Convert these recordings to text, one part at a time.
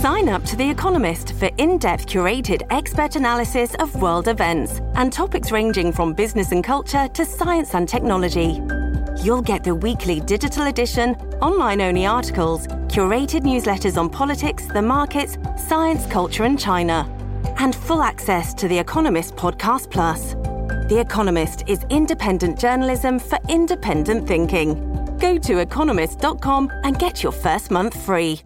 Sign up to The Economist for in-depth curated expert analysis of world events and topics ranging from business and culture to science and technology. You'll get the weekly digital edition, online-only articles, curated newsletters on politics, the markets, science, culture, and China, and full access to The Economist Podcast Plus. The Economist is independent journalism for independent thinking. Go to economist.com and get your first month free.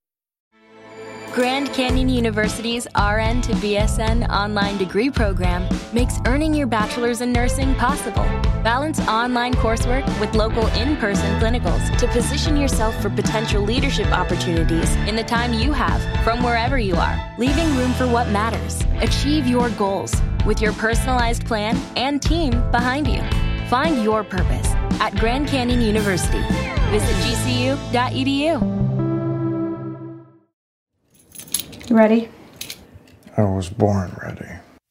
Grand Canyon University's RN to BSN online degree program makes earning your bachelor's in nursing possible. Balance online coursework with local in-person clinicals to position yourself for potential leadership opportunities in the time you have from wherever you are, leaving room for what matters. Achieve your goals with your personalized plan and team behind you. Find your purpose at Grand Canyon University. Visit gcu.edu. You ready? I was born ready.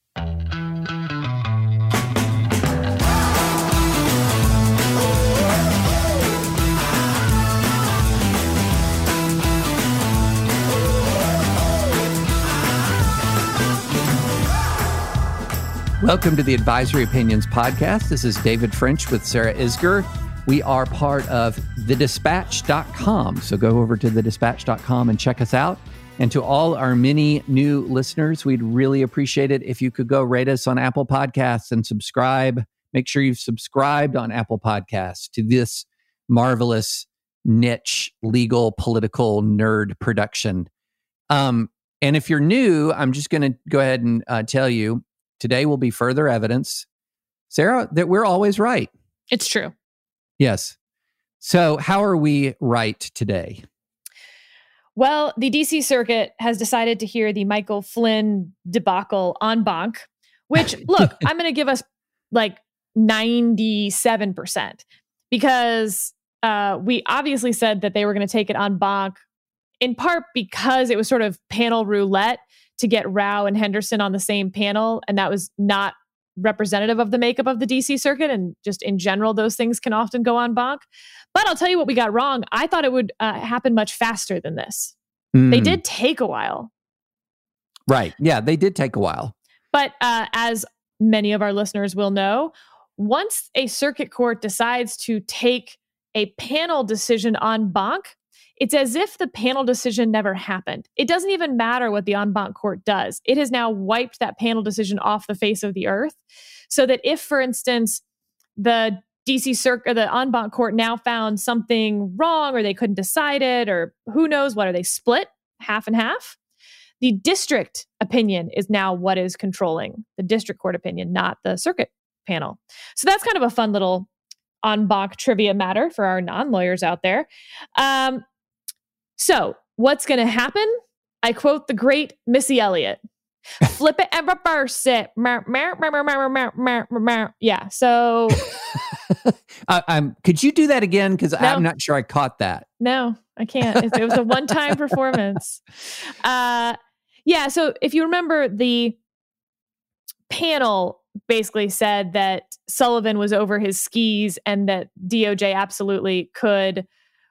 Welcome to the Advisory Opinions Podcast. This is David French with Sarah Isgur. We are part of thedispatch.com. So go over to thedispatch.com and check us out. And to all our many new listeners, we'd really appreciate it if you could go rate us on Apple Podcasts and subscribe. Make sure you've subscribed on Apple Podcasts to this marvelous niche legal political nerd production. And if you're new, I'm just going to go ahead and tell you, today will be further evidence, Sarah, that we're always right. It's true. Yes. So how are we right today? Well, the DC Circuit has decided to hear the Michael Flynn debacle en banc, which, look, I'm going to give us like 97% because we obviously said that they were going to take it en banc in part because it was sort of panel roulette to get Rao and Henderson on the same panel, and that was not representative of the makeup of the DC Circuit, and just in general, those things can often go en banc. But I'll tell you what we got wrong. I thought it would happen much faster than this. They did take a while. Right. Yeah, they did take a while. But as many of our listeners will know, once a circuit court decides to take a panel decision en banc, it's as if the panel decision never happened. It doesn't even matter what the en banc court does. It has now wiped that panel decision off the face of the earth. So that if, for instance, the DC Circuit or the en banc court now found something wrong, or they couldn't decide it, or who knows what, are they split half and half? The district opinion is now what is controlling, the district court opinion, not the circuit panel. So that's kind of a fun little en banc trivia matter for our non-lawyers out there. So what's going to happen? I quote the great Missy Elliott. Flip it and reverse it. Yeah. So, could you do that again? Because I'm not sure I caught that. No, I can't. It was a one-time performance. Yeah. So if you remember, the panel basically said that Sullivan was over his skis and that DOJ absolutely could,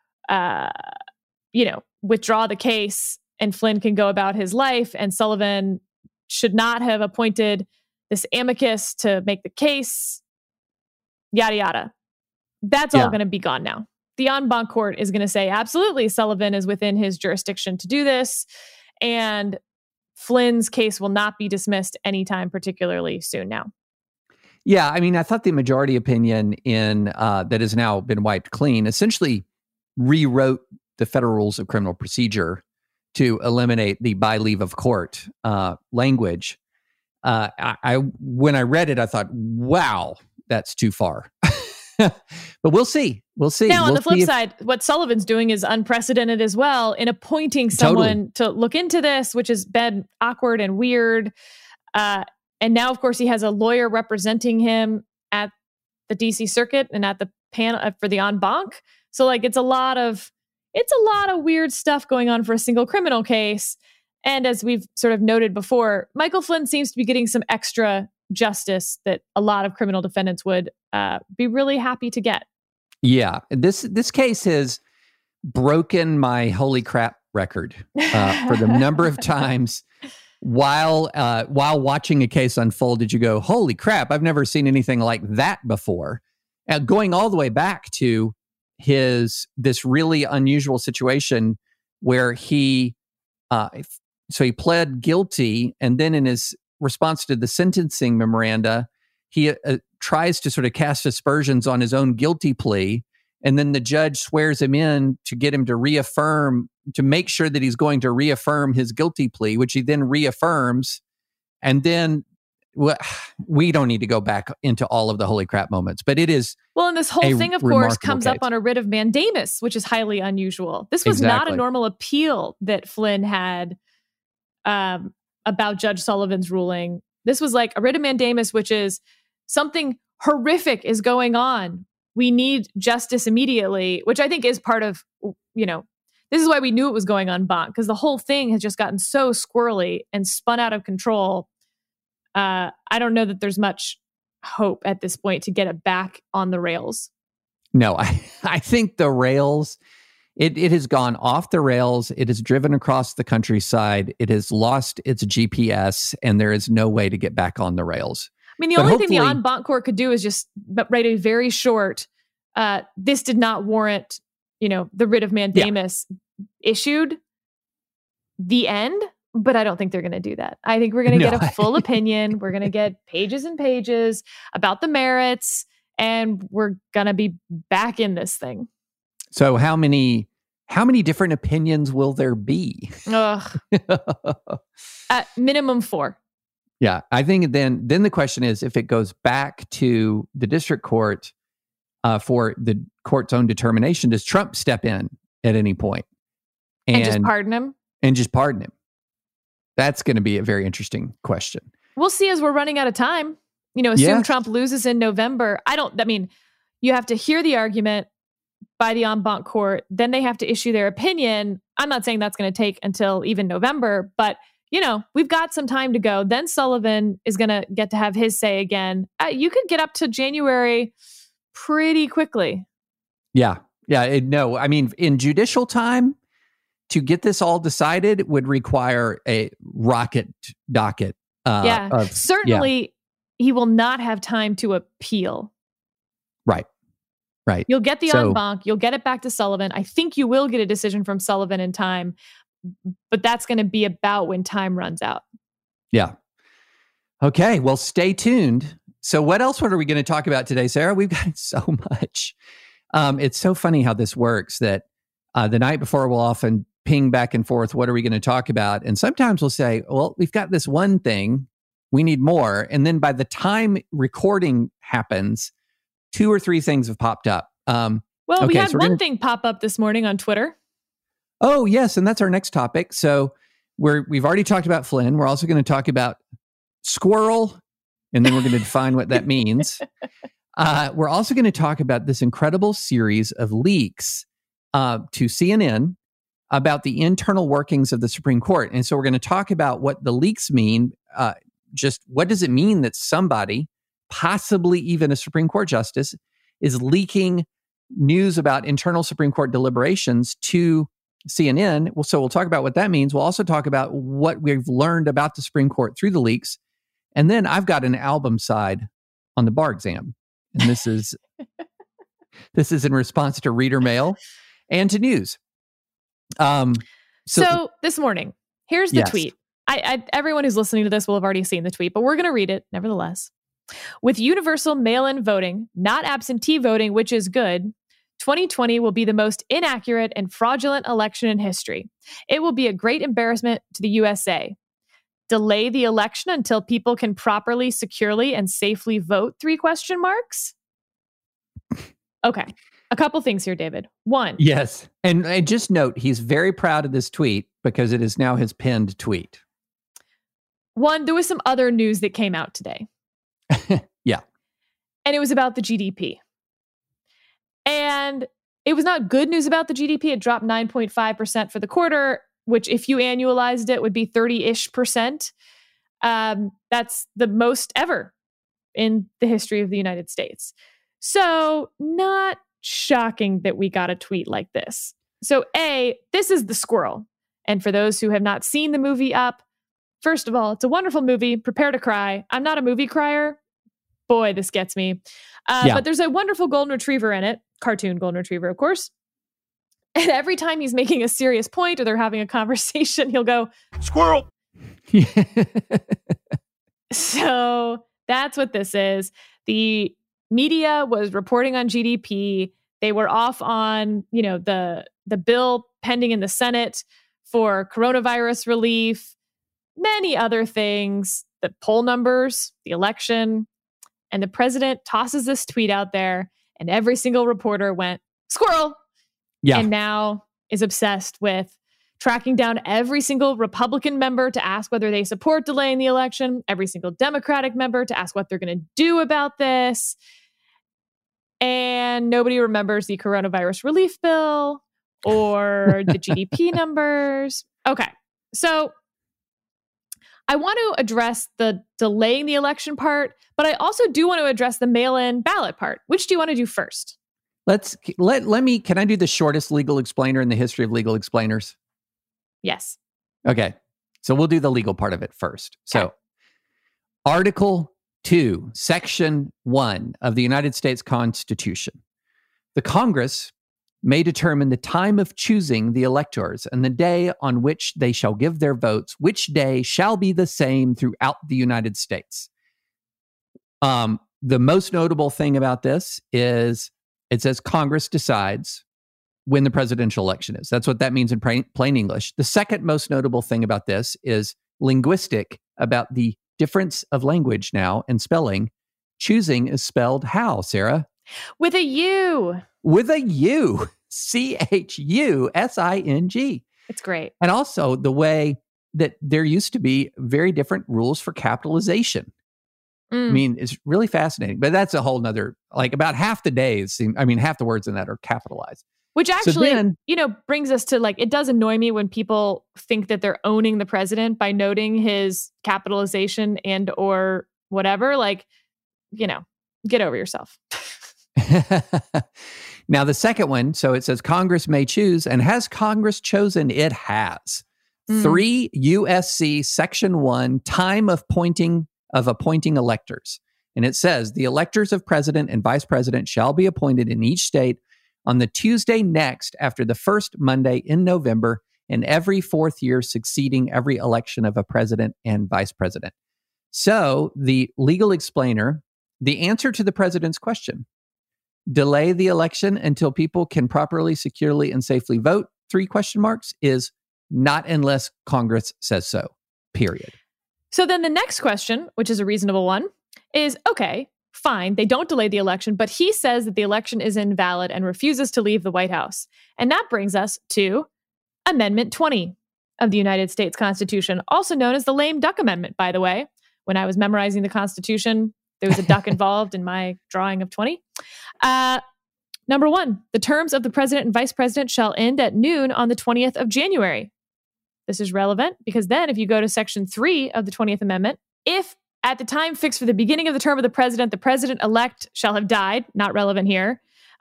withdraw the case and Flynn can go about his life, and Sullivan should not have appointed this amicus to make the case, yada, yada. That's all going to be gone now. The en banc court is going to say, absolutely, Sullivan is within his jurisdiction to do this, and Flynn's case will not be dismissed anytime particularly soon now. Yeah, I mean, I thought the majority opinion in that has now been wiped clean essentially rewrote the federal rules of criminal procedure to eliminate the by leave of court language. When I read it, I thought, wow, that's too far. But we'll see. We'll see. Now, on the flip side, what Sullivan's doing is unprecedented as well in appointing someone to look into this, which has been awkward and weird. And now, of course, he has a lawyer representing him at the DC Circuit and at the panel for the en banc. So, it's a lot of weird stuff going on for a single criminal case. And as we've sort of noted before, Michael Flynn seems to be getting some extra justice that a lot of criminal defendants would be really happy to get. Yeah, this case has broken my holy crap record for the number of times while watching a case unfold did you go, holy crap, I've never seen anything like that before. Going all the way back to this really unusual situation where he pled guilty, and then in his response to the sentencing memoranda, he tries to sort of cast aspersions on his own guilty plea, and then the judge swears him in to get him to reaffirm, to make sure that he's going to reaffirm his guilty plea, which he then reaffirms, and then we don't need to go back into all of the holy crap moments, but it is. Well, and this whole thing, of course, comes up on a writ of mandamus, which is highly unusual. This was not a normal appeal that Flynn had about Judge Sullivan's ruling. This was like a writ of mandamus, which is something horrific is going on. We need justice immediately, which I think is part of, this is why we knew it was going on bonk, because the whole thing has just gotten so squirrely and spun out of control. I don't know that there's much hope at this point to get it back on the rails. No, I think the rails, it has gone off the rails. It has driven across the countryside. It has lost its GPS, and there is no way to get back on the rails. I mean, the only thing the en banc court could do is just write a very short, this did not warrant, the writ of mandamus issued, the end. But I don't think they're going to do that. I think we're going to get a full opinion. We're going to get pages and pages about the merits, and we're going to be back in this thing. So how many different opinions will there be? At minimum 4. Yeah, I think then the question is, if it goes back to the district court for the court's own determination, does Trump step in at any point and just pardon him? That's going to be a very interesting question. We'll see as we're running out of time. Assume Trump loses in November. You have to hear the argument by the en banc court. Then they have to issue their opinion. I'm not saying that's going to take until even November, but, we've got some time to go. Then Sullivan is going to get to have his say again. You could get up to January pretty quickly. Yeah. In judicial time, to get this all decided would require a rocket docket. Certainly he will not have time to appeal. Right. You'll get the en banc. You'll get it back to Sullivan. I think you will get a decision from Sullivan in time, but that's going to be about when time runs out. Yeah. Okay. Well, stay tuned. So what else are we going to talk about today, Sarah? We've got so much. It's so funny how this works that the night before we'll often ping back and forth, what are we going to talk about? And sometimes we'll say, well, we've got this one thing, we need more. And then by the time recording happens, 2 or 3 things have popped up. We had one thing pop up this morning on Twitter. Oh, yes. And that's our next topic. So we've already talked about Flynn. We're also going to talk about squirrel, and then we're going to define what that means. We're also going to talk about this incredible series of leaks to CNN about the internal workings of the Supreme Court. And so we're going to talk about what the leaks mean. Just what does it mean that somebody, possibly even a Supreme Court justice, is leaking news about internal Supreme Court deliberations to CNN? So we'll talk about what that means. We'll also talk about what we've learned about the Supreme Court through the leaks. And then I've got an album side on the bar exam. And this is in response to reader mail and to news. So this morning, here's the tweet. Everyone who's listening to this will have already seen the tweet, but we're going to read it nevertheless. With universal mail-in voting, not absentee voting, which is good, 2020 will be the most inaccurate and fraudulent election in history. It will be a great embarrassment to the USA. Delay the election until people can properly, securely, and safely vote? 3 question marks. Okay. A couple things here, David. One. Yes. And just note, he's very proud of this tweet because it is now his pinned tweet. One, there was some other news that came out today. Yeah. And it was about the GDP. And it was not good news about the GDP. It dropped 9.5% for the quarter, which if you annualized it would be 30-ish%. That's the most ever in the history of the United States. So not shocking that we got a tweet like this. So A, this is the squirrel. And for those who have not seen the movie Up, first of all, it's a wonderful movie. Prepare to cry. I'm not a movie crier. Boy, this gets me. But there's a wonderful golden retriever in it. Cartoon golden retriever, of course. And every time he's making a serious point or they're having a conversation, he'll go, "Squirrel." So that's what this is. The media was reporting on GDP. They were off on, the bill pending in the Senate for coronavirus relief, many other things, the poll numbers, the election. And the president tosses this tweet out there, and every single reporter went, "Squirrel." Yeah. And now is obsessed with tracking down every single Republican member to ask whether they support delaying the election, every single Democratic member to ask what they're going to do about this. And nobody remembers the coronavirus relief bill or the GDP numbers. Okay, so I want to address the delaying the election part, but I also do want to address the mail-in ballot part. Which do you want to do first? Can I do the shortest legal explainer in the history of legal explainers? Yes. Okay. So we'll do the legal part of it first. So Article 2, Section 1 of the United States Constitution. The Congress may determine the time of choosing the electors and the day on which they shall give their votes, which day shall be the same throughout the United States. The most notable thing about this is it says Congress decides when the presidential election is. That's what that means in plain English. The second most notable thing about this is linguistic, about the difference of language now and spelling. Choosing is spelled how, Sarah? With a U. With a U. CHUSING. It's great. And also the way that there used to be very different rules for capitalization. I mean, it's really fascinating. But that's a whole nother, about half the days, half the words in that are capitalized. Which actually, brings us to it does annoy me when people think that they're owning the president by noting his capitalization and or whatever. Get over yourself. Now, the second one, so it says Congress may choose, and has Congress chosen? It has. 3 USC Section 1, time of appointing electors. And it says the electors of president and vice president shall be appointed in each state on the Tuesday next after the first Monday in November, and every fourth year succeeding every election of a president and vice president. So the legal explainer, the answer to the president's question, delay the election until people can properly, securely, and safely vote, 3 question marks, is not unless Congress says so, period. So then the next question, which is a reasonable one, is, okay, fine, they don't delay the election, but he says that the election is invalid and refuses to leave the White House. And that brings us to Amendment 20 of the United States Constitution, also known as the lame duck amendment, by the way. When I was memorizing the Constitution, there was a duck involved in my drawing of 20. Number 1, the terms of the president and vice president shall end at noon on the 20th of January. This is relevant because then if you go to Section 3 of the 20th Amendment, if at the time fixed for the beginning of the term of the president-elect shall have died, not relevant here.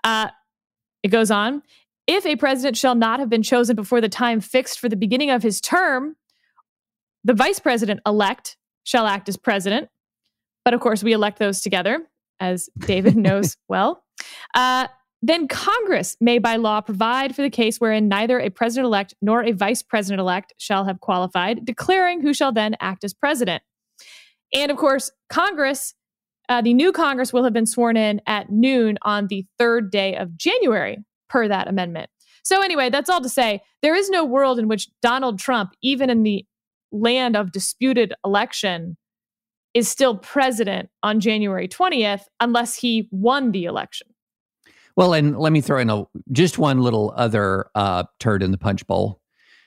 It goes on. If a president shall not have been chosen before the time fixed for the beginning of his term, the vice president-elect shall act as president. But of course, we elect those together, as David knows well. Then Congress may by law provide for the case wherein neither a president-elect nor a vice president-elect shall have qualified, declaring who shall then act as president. And of course, Congress, the new Congress will have been sworn in at noon on the 3rd day of January, per that amendment. So anyway, that's all to say, there is no world in which Donald Trump, even in the land of disputed election, is still president on January 20th, unless he won the election. Well, and let me throw in just one little other turd in the punch bowl.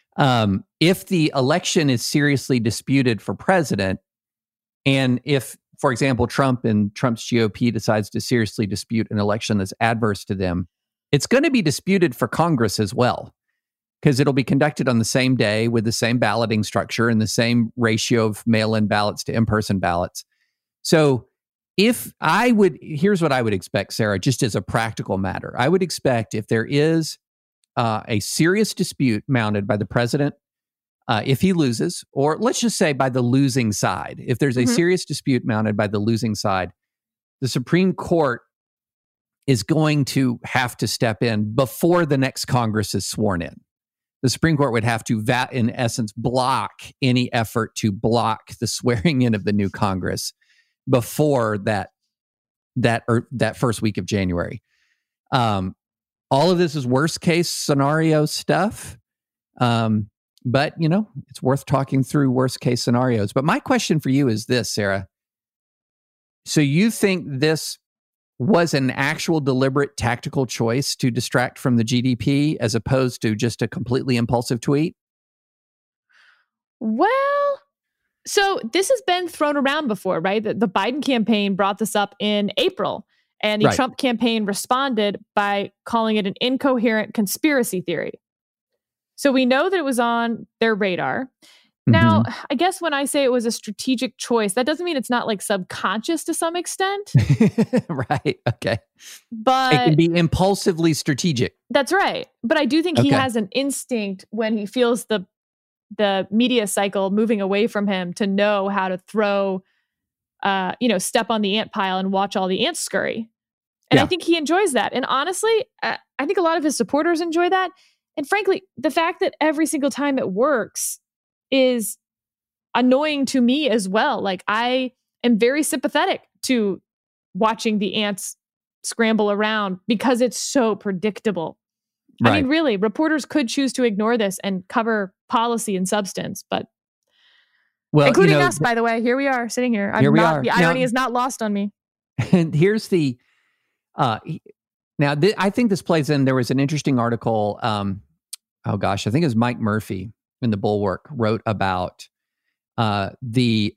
If the election is seriously disputed for president, and if, for example, Trump and Trump's GOP decides to seriously dispute an election that's adverse to them, it's going to be disputed for Congress as well, because it'll be conducted on the same day with the same balloting structure and the same ratio of mail-in ballots to in-person ballots. So here's what I would expect, Sarah, just as a practical matter. I would expect if there is a serious dispute mounted by the president if he loses, or let's just say by the losing side, if there's a serious dispute mounted by the losing side, the Supreme Court is going to have to step in before the next Congress is sworn in. The Supreme Court would have to, in essence, block any effort to block the swearing in of the new Congress before that first week of January. All of this is worst case scenario stuff. But, it's worth talking through worst case scenarios. But my question for you is this, Sarah. So you think this was an actual deliberate tactical choice to distract from the GDP as opposed to just a completely impulsive tweet? Well, so this has been thrown around before, right? The Biden campaign brought this up in April, and the Trump campaign responded by calling it an incoherent conspiracy theory. So we know that it was on their radar. Now, I guess when I say it was a strategic choice, that doesn't mean it's not like subconscious to some extent. Right. Okay. But it can be impulsively strategic. That's right. But I do think he has an instinct when he feels the media cycle moving away from him to know how to throw, step on the ant pile and watch all the ants scurry. And I think he enjoys that. And honestly, I think a lot of his supporters enjoy that. And frankly, the fact that every single time it works is annoying to me as well. Like, I am very sympathetic to watching the ants scramble around because it's so predictable. Right. I mean, really, reporters could choose to ignore this and cover policy and substance, but including us, by the way, here we are sitting here. The irony is not lost on me. And here's the, I think this plays in, there was an interesting article, I think it was Mike Murphy in the Bulwark wrote about the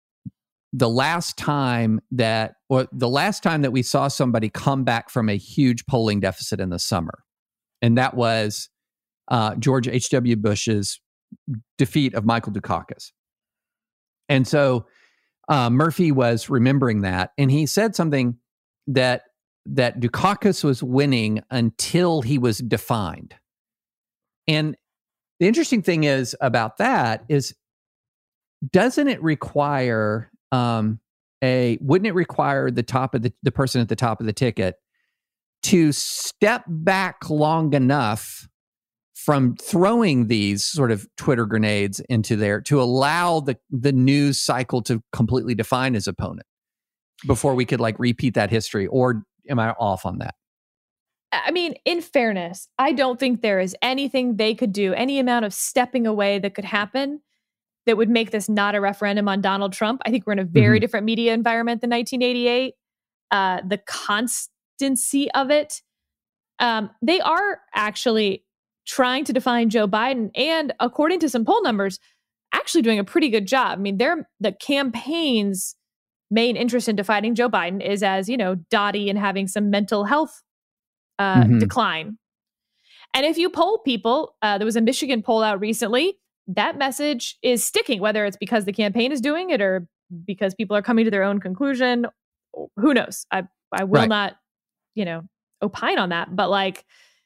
last time that we saw somebody come back from a huge polling deficit in the summer. And that was George H.W. Bush's defeat of Michael Dukakis. And so Murphy was remembering that, and he said something that Dukakis was winning until he was defined. And the interesting thing is about that is, doesn't it require wouldn't it require the person at the top of the ticket to step back long enough from throwing these sort of Twitter grenades into there to allow the news cycle to completely define his opponent before we could repeat that history? Or am I off on that? I mean, in fairness, I don't think there is anything they could do, any amount of stepping away that could happen that would make this not a referendum on Donald Trump. I think we're in a very different media environment than 1988. The constancy of it. They are actually trying to define Joe Biden, and according to some poll numbers, actually doing a pretty good job. I mean, the campaign's main interest in defining Joe Biden is as, dotty and having some mental health decline. And if you poll people, there was a Michigan poll out recently, that message is sticking, whether it's because the campaign is doing it or because people are coming to their own conclusion. Who knows? I will not, opine on that. But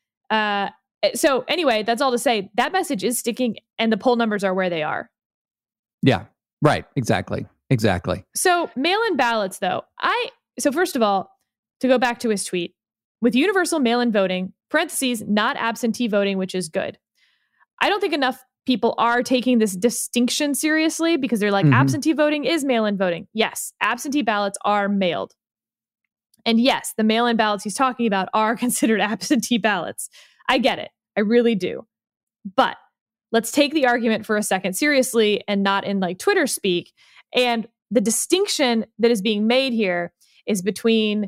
so anyway, that's all to say that message is sticking and the poll numbers are where they are. Yeah, right. Exactly. So mail-in ballots, though. So first of all, to go back to his tweet, with universal mail-in voting, parentheses, not absentee voting, which is good. I don't think enough people are taking this distinction seriously because they're like, absentee voting is mail-in voting. Yes, absentee ballots are mailed. And yes, the mail-in ballots he's talking about are considered absentee ballots. I get it. I really do. But let's take the argument for a second seriously and not in Twitter speak. And the distinction that is being made here is between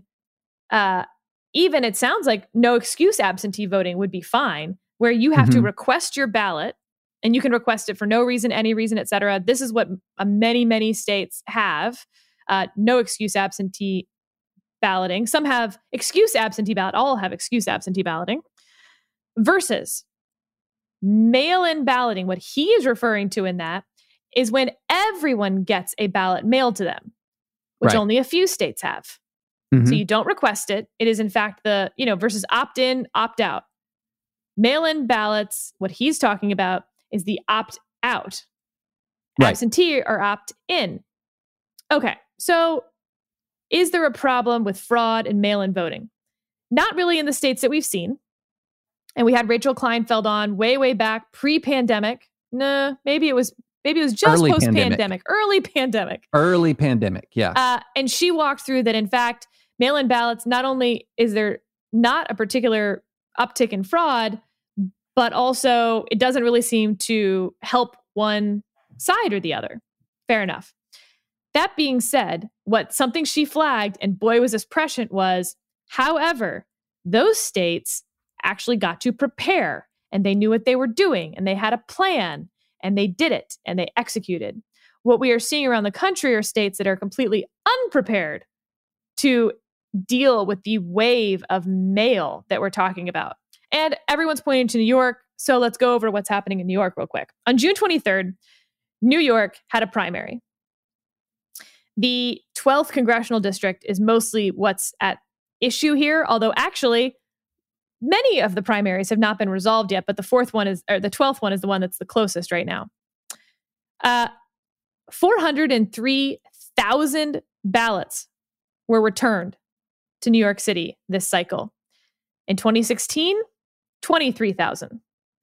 even it sounds like no excuse absentee voting would be fine, where you have to request your ballot and you can request it for no reason, any reason, et cetera. This is what many, many states have. No excuse absentee balloting. Some have excuse absentee ballot. All have excuse absentee balloting. Versus mail-in balloting. What he is referring to in that is when everyone gets a ballot mailed to them, which only a few states have. So you don't request it. It is in fact versus opt-in, opt-out. Mail-in ballots, what he's talking about is the out. Right. Absentee or opt in. Okay, so is there a problem with fraud and mail-in voting? Not really in the states that we've seen. And we had Rachel Kleinfeld on way back pre-pandemic. Nah, maybe it was just Early post-pandemic. Early pandemic, yeah. And she walked through that, in fact, mail-in ballots, not only is there not a particular uptick in fraud, but also it doesn't really seem to help one side or the other. Fair enough. That being said, something she flagged, and boy was this prescient, was, however, those states actually got to prepare, and they knew what they were doing, and they had a plan, and they did it, and they executed. What we are seeing around the country are states that are completely unprepared to deal with the wave of mail that we're talking about. And everyone's pointing to New York, so let's go over what's happening in New York real quick. On June 23rd, New York had a primary. The 12th congressional district is mostly what's at issue here, although actually many of the primaries have not been resolved yet, but the 12th one is the one that's the closest right now. 403,000 ballots were returned to New York City this cycle. In 2016, 23,000.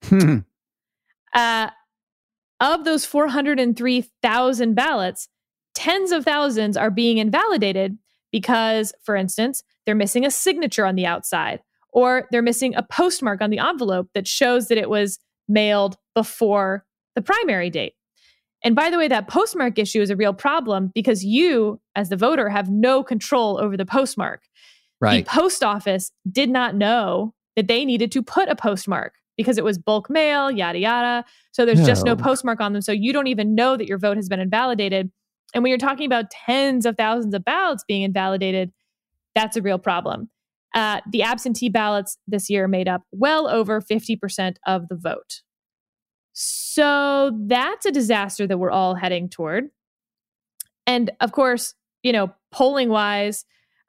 Of those 403,000 ballots, tens of thousands are being invalidated because, for instance, they're missing a signature on the outside, or they're missing a postmark on the envelope that shows that it was mailed before the primary date. And by the way, that postmark issue is a real problem because you, as the voter, have no control over the postmark. Right. The post office did not know that they needed to put a postmark because it was bulk mail, yada, yada. So there's just no postmark on them. So you don't even know that your vote has been invalidated. And when you're talking about tens of thousands of ballots being invalidated, that's a real problem. The absentee ballots this year made up well over 50% of the vote. So that's a disaster that we're all heading toward. And of course, polling wise,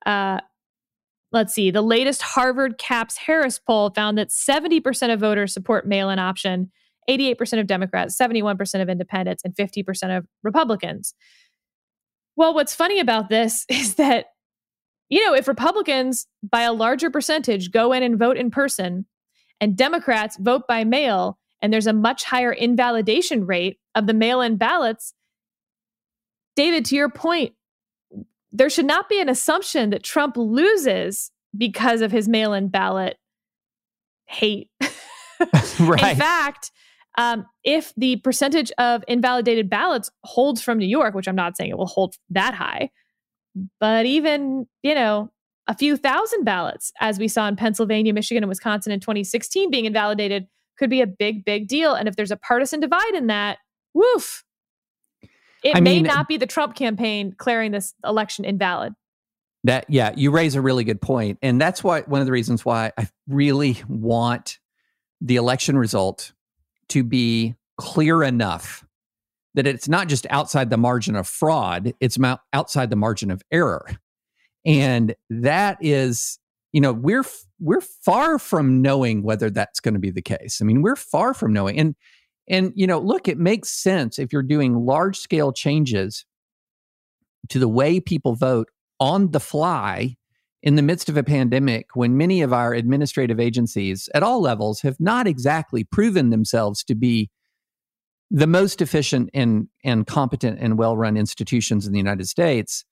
let's see, the latest Harvard Caps Harris poll found that 70% of voters support mail-in option, 88% of Democrats, 71% of independents, and 50% of Republicans. Well, what's funny about this is that, if Republicans by a larger percentage go in and vote in person and Democrats vote by mail, and there's a much higher invalidation rate of the mail-in ballots, David, to your point, there should not be an assumption that Trump loses because of his mail-in ballot hate. Right. In fact, if the percentage of invalidated ballots holds from New York, which I'm not saying it will hold that high, but even, a few thousand ballots, as we saw in Pennsylvania, Michigan, and Wisconsin in 2016 being invalidated, could be a big, big deal. And if there's a partisan divide in that, woof. It may not be the Trump campaign declaring this election invalid. You raise a really good point. And that's one of the reasons why I really want the election result to be clear enough that it's not just outside the margin of fraud, it's outside the margin of error. And that is, we're far from knowing whether that's going to be the case. I mean, we're far from knowing. And look, it makes sense if you're doing large scale changes to the way people vote on the fly in the midst of a pandemic, when many of our administrative agencies at all levels have not exactly proven themselves to be the most efficient and competent and well-run institutions in the United States.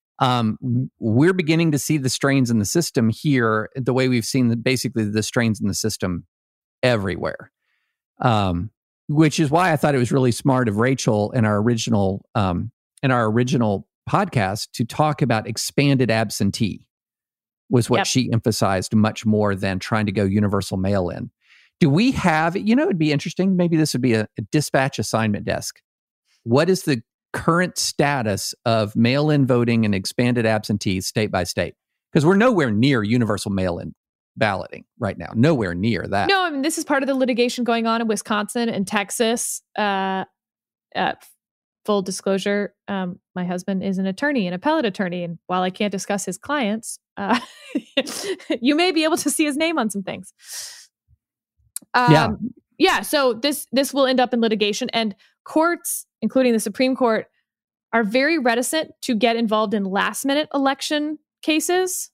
We're beginning to see the strains in the system here, the way we've seen basically the strains in the system everywhere. Which is why I thought it was really smart of Rachel in our original podcast to talk about expanded absentee, was what she emphasized much more than trying to go universal mail-in. Do we have, it'd be interesting, maybe this would be a dispatch assignment desk. What is the current status of mail-in voting and expanded absentee state by state? Because we're nowhere near universal mail-in balloting right now. Nowhere near that. No, I mean, this is part of the litigation going on in Wisconsin and Texas. Full disclosure, my husband is an attorney, an appellate attorney. And while I can't discuss his clients, you may be able to see his name on some things. So this will end up in litigation. And courts, including the Supreme Court, are very reticent to get involved in last-minute election cases.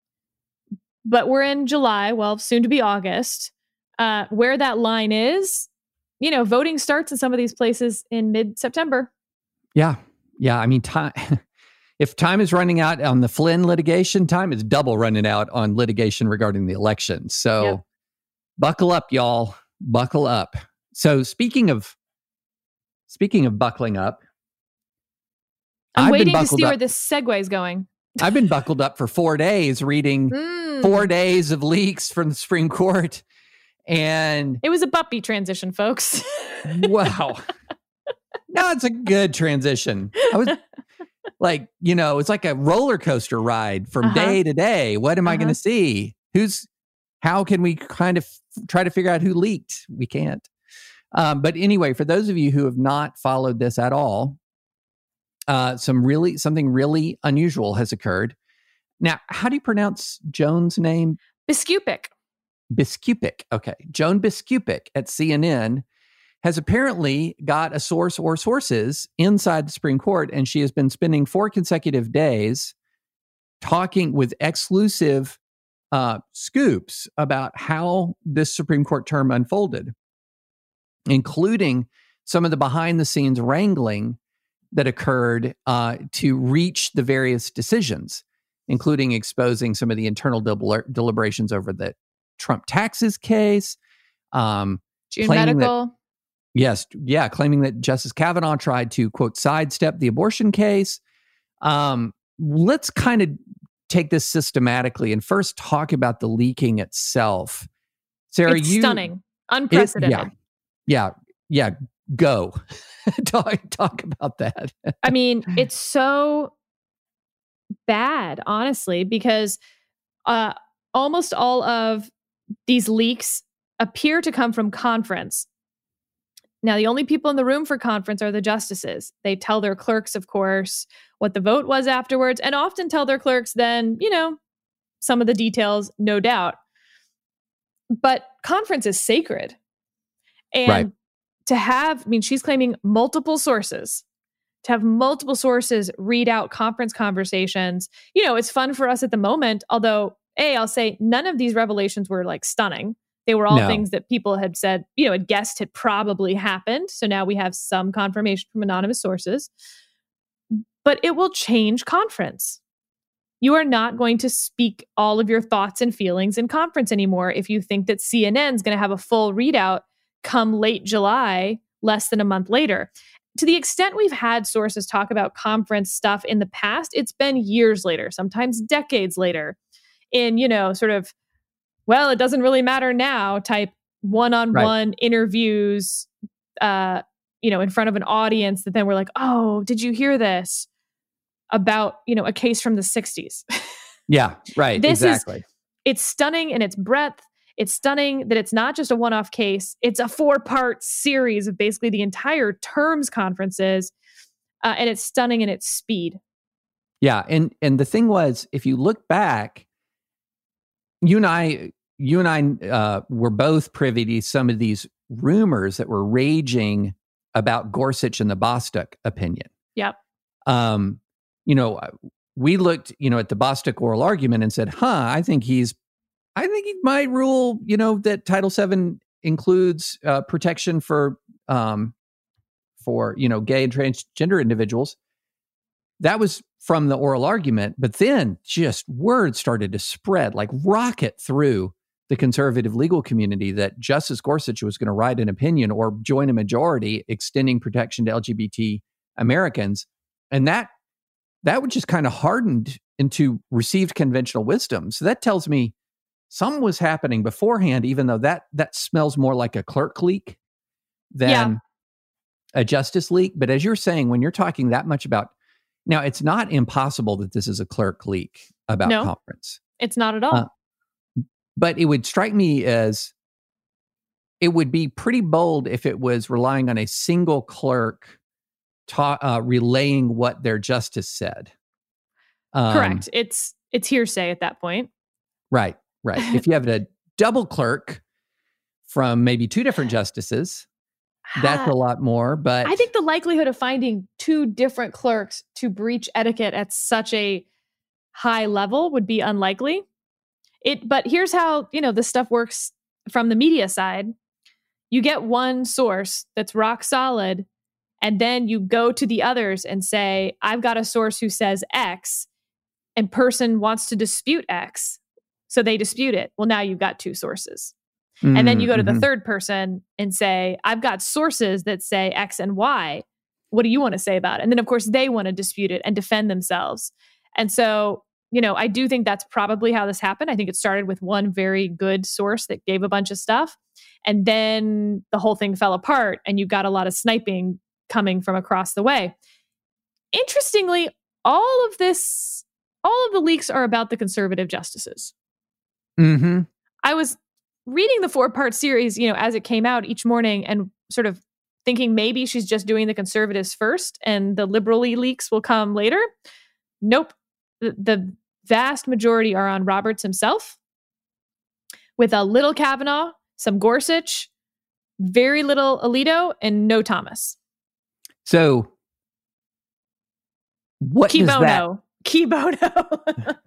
But we're in July, well, soon to be August. Where that line is, voting starts in some of these places in mid-September. Yeah. I mean, time. If time is running out on the Flynn litigation, time is double running out on litigation regarding the election. So Buckle up, y'all. Buckle up. So speaking of buckling up, I'm waiting to see where this segue is going. I've been buckled up for 4 days reading 4 days of leaks from the Supreme Court. And it was a bumpy transition, folks. Wow. No, it's a good transition. I was like, it's like a roller coaster ride from day to day. What am I going to see? How can we kind of try to figure out who leaked? We can't. But anyway, for those of you who have not followed this at all, something really unusual has occurred. Now, how do you pronounce Joan's name? Biskupic. Okay. Joan Biskupic at CNN has apparently got a source or sources inside the Supreme Court, and she has been spending 4 consecutive days talking with exclusive scoops about how this Supreme Court term unfolded, including some of the behind-the-scenes wrangling that occurred to reach the various decisions, including exposing some of the internal deliberations over the Trump taxes case. June Medical. Claiming that Justice Kavanaugh tried to, quote, sidestep the abortion case. Let's kind of take this systematically and first talk about the leaking itself. Sarah, it's stunning. Unprecedented. Yeah. Go. Talk about that. I mean, it's so bad, honestly, because almost all of these leaks appear to come from conference. Now, the only people in the room for conference are the justices. They tell their clerks, of course, what the vote was afterwards, and often tell their clerks then, some of the details, no doubt. But conference is sacred. And to have, she's claiming multiple sources. To have multiple sources read out conference conversations, it's fun for us at the moment, although, I'll say none of these revelations were stunning. They were all things that people had said, had guessed had probably happened. So now we have some confirmation from anonymous sources. But it will change conference. You are not going to speak all of your thoughts and feelings in conference anymore if you think that CNN is going to have a full readout come late July, less than a month later. To the extent we've had sources talk about conference stuff in the past, it's been years later, sometimes decades later, in, sort of, well, it doesn't really matter now type one-on-one interviews, in front of an audience that then we're like, oh, did you hear this about, a case from the 60s? Yeah, right. Exactly. It's stunning in its breadth. It's stunning that it's not just a one-off case. It's a 4-part series of basically the entire terms conferences. And it's stunning in its speed. Yeah. And the thing was, if you look back, you and I were both privy to some of these rumors that were raging about Gorsuch and the Bostock opinion. Yep. We looked, at the Bostock oral argument and said, I think he might rule, that Title VII includes protection for gay and transgender individuals. That was from the oral argument, but then just word started to spread like rocket through the conservative legal community that Justice Gorsuch was going to write an opinion or join a majority extending protection to LGBT Americans. And that would just kind of hardened into received conventional wisdom. So that tells me something was happening beforehand, even though that smells more like a clerk leak than a justice leak. But as you're saying, when you're talking that much about, now it's not impossible that this is a clerk leak about conference. It's not at all. But it would strike me as it would be pretty bold if it was relying on a single clerk relaying what their justice said. Correct. It's hearsay at that point. Right. If you have a double clerk from maybe 2 different justices, that's a lot more. But I think the likelihood of finding two different clerks to breach etiquette at such a high level would be unlikely. But here's how, this stuff works from the media side. You get one source that's rock solid, and then you go to the others and say, I've got a source who says X, and person wants to dispute X. So they dispute it. Well, now you've got two sources. And then you go to the third person and say, I've got sources that say X and Y. What do you want to say about it? And then, of course, they want to dispute it and defend themselves. And so, I do think that's probably how this happened. I think it started with one very good source that gave a bunch of stuff. And then the whole thing fell apart and you got a lot of sniping coming from across the way. Interestingly, all of the leaks are about the conservative justices. Mm-hmm. I was reading the 4-part series, as it came out each morning and sort of thinking maybe she's just doing the conservatives first and the liberal-y leaks will come later. Nope. The vast majority are on Roberts himself, with a little Kavanaugh, some Gorsuch, very little Alito, and no Thomas. So what does that... Key Bono.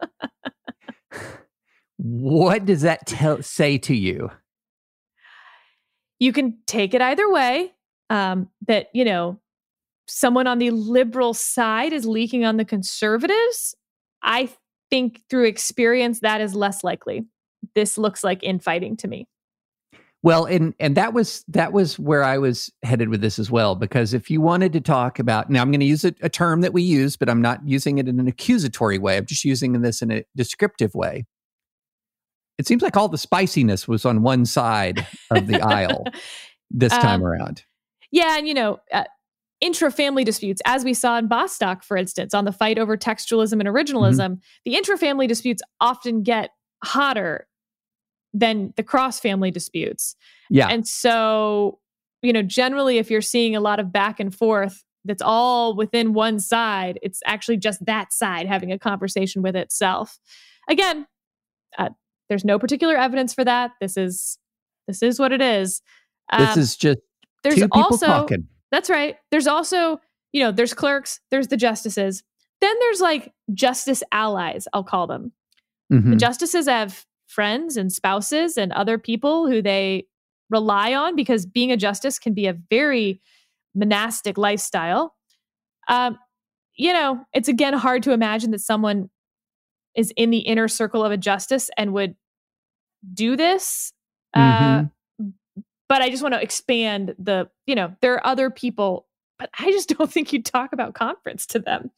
What does that say to you? You can take it either way. That, someone on the liberal side is leaking on the conservatives. I think through experience, that is less likely. This looks like infighting to me. Well, and that was where I was headed with this as well, because if you wanted to talk about, now I'm going to use a term that we use, but I'm not using it in an accusatory way. I'm just using this in a descriptive way. It seems like all the spiciness was on one side of the aisle this time around. Yeah, and intra-family disputes, as we saw in Bostock, for instance, on the fight over textualism and originalism, the intra-family disputes often get hotter than the cross-family disputes. Yeah. And so, generally, if you're seeing a lot of back and forth that's all within one side, it's actually just that side having a conversation with itself. Again, there's no particular evidence for that. This is what it is. This is just two people talking. That's right. There's also, there's clerks, there's the justices. Then there's like justice allies, I'll call them. The justices have friends and spouses and other people who they rely on, because being a justice can be a very monastic lifestyle. It's again hard to imagine that someone is in the inner circle of a justice and would do this. But I just want to expand there are other people, but I just don't think you talk about conference to them.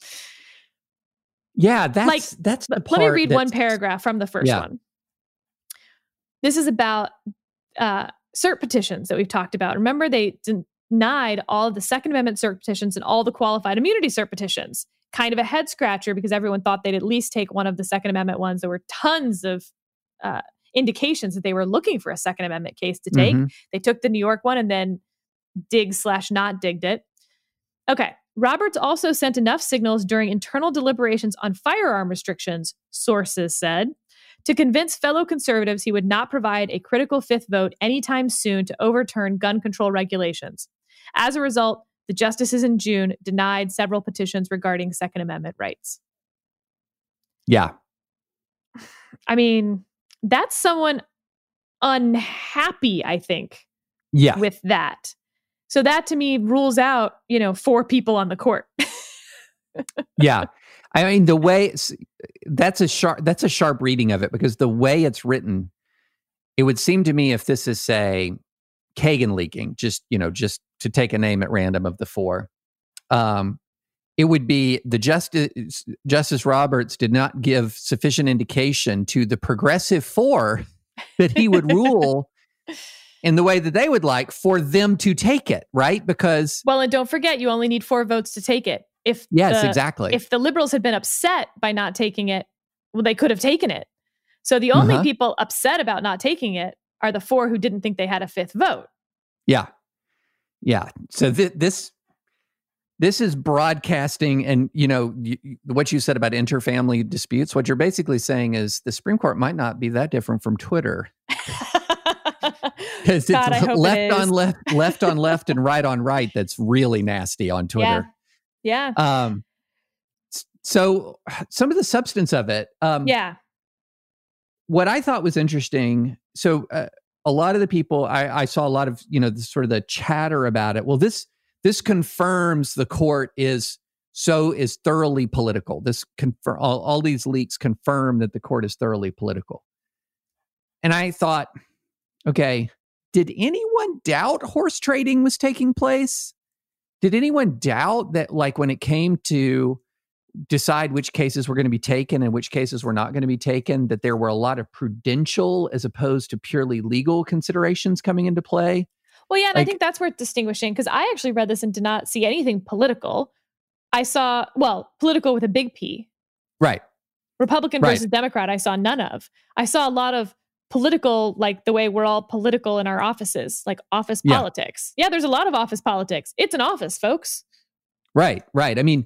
Yeah, that's the part. Let me read one paragraph from the first one. This is about cert petitions that we've talked about. Remember, they denied all of the Second Amendment cert petitions and all the qualified immunity cert petitions. Kind of a head scratcher, because everyone thought they'd at least take one of the Second Amendment ones. There were tons of indications that they were looking for a Second Amendment case to take. They took the New York one and then dig/not digged it. Okay. Roberts also sent enough signals during internal deliberations on firearm restrictions, sources said, to convince fellow conservatives he would not provide a critical fifth vote anytime soon to overturn gun control regulations. As a result, the justices in June denied several petitions regarding Second Amendment rights. Yeah. I mean, that's someone unhappy, I think, with that. So that to me rules out, 4 people on the court. Yeah. I mean, the way that's a sharp reading of it, because the way it's written, it would seem to me, if this is, say, Kagan leaking, just to take a name at random of the 4, it would be the Justice Roberts did not give sufficient indication to the progressive 4 that he would rule in the way that they would like for them to take it, right? Because and don't forget, you only need 4 votes to take it. Exactly. If the liberals had been upset by not taking it, well, they could have taken it. So the only people upset about not taking it are the 4 who didn't think they had a 5th vote. Yeah. Yeah. So this is broadcasting, and what you said about interfamily disputes, what you're basically saying is the Supreme Court might not be that different from Twitter. Because it's God, I hope left it is. on left, left on left, and right on right. That's really nasty on Twitter. Yeah. So some of the substance of it. Yeah. What I thought was interesting. So a lot of the people I saw a lot of the chatter about it. Well, this confirms the court is thoroughly political. All these leaks confirm that the court is thoroughly political. And I thought, okay, did anyone doubt horse trading was taking place? Did anyone doubt that, like, when it came to decide which cases were going to be taken and which cases were not going to be taken, that there were a lot of prudential as opposed to purely legal considerations coming into play? Well, yeah, and I think that's worth distinguishing, because I actually read this and did not see anything political. I saw, political with a big P. Right. Republican versus Democrat, I saw none of. I saw a lot of political, like the way we're all political in our offices, like office politics. Yeah, there's a lot of office politics. It's an office, folks. Right. I mean,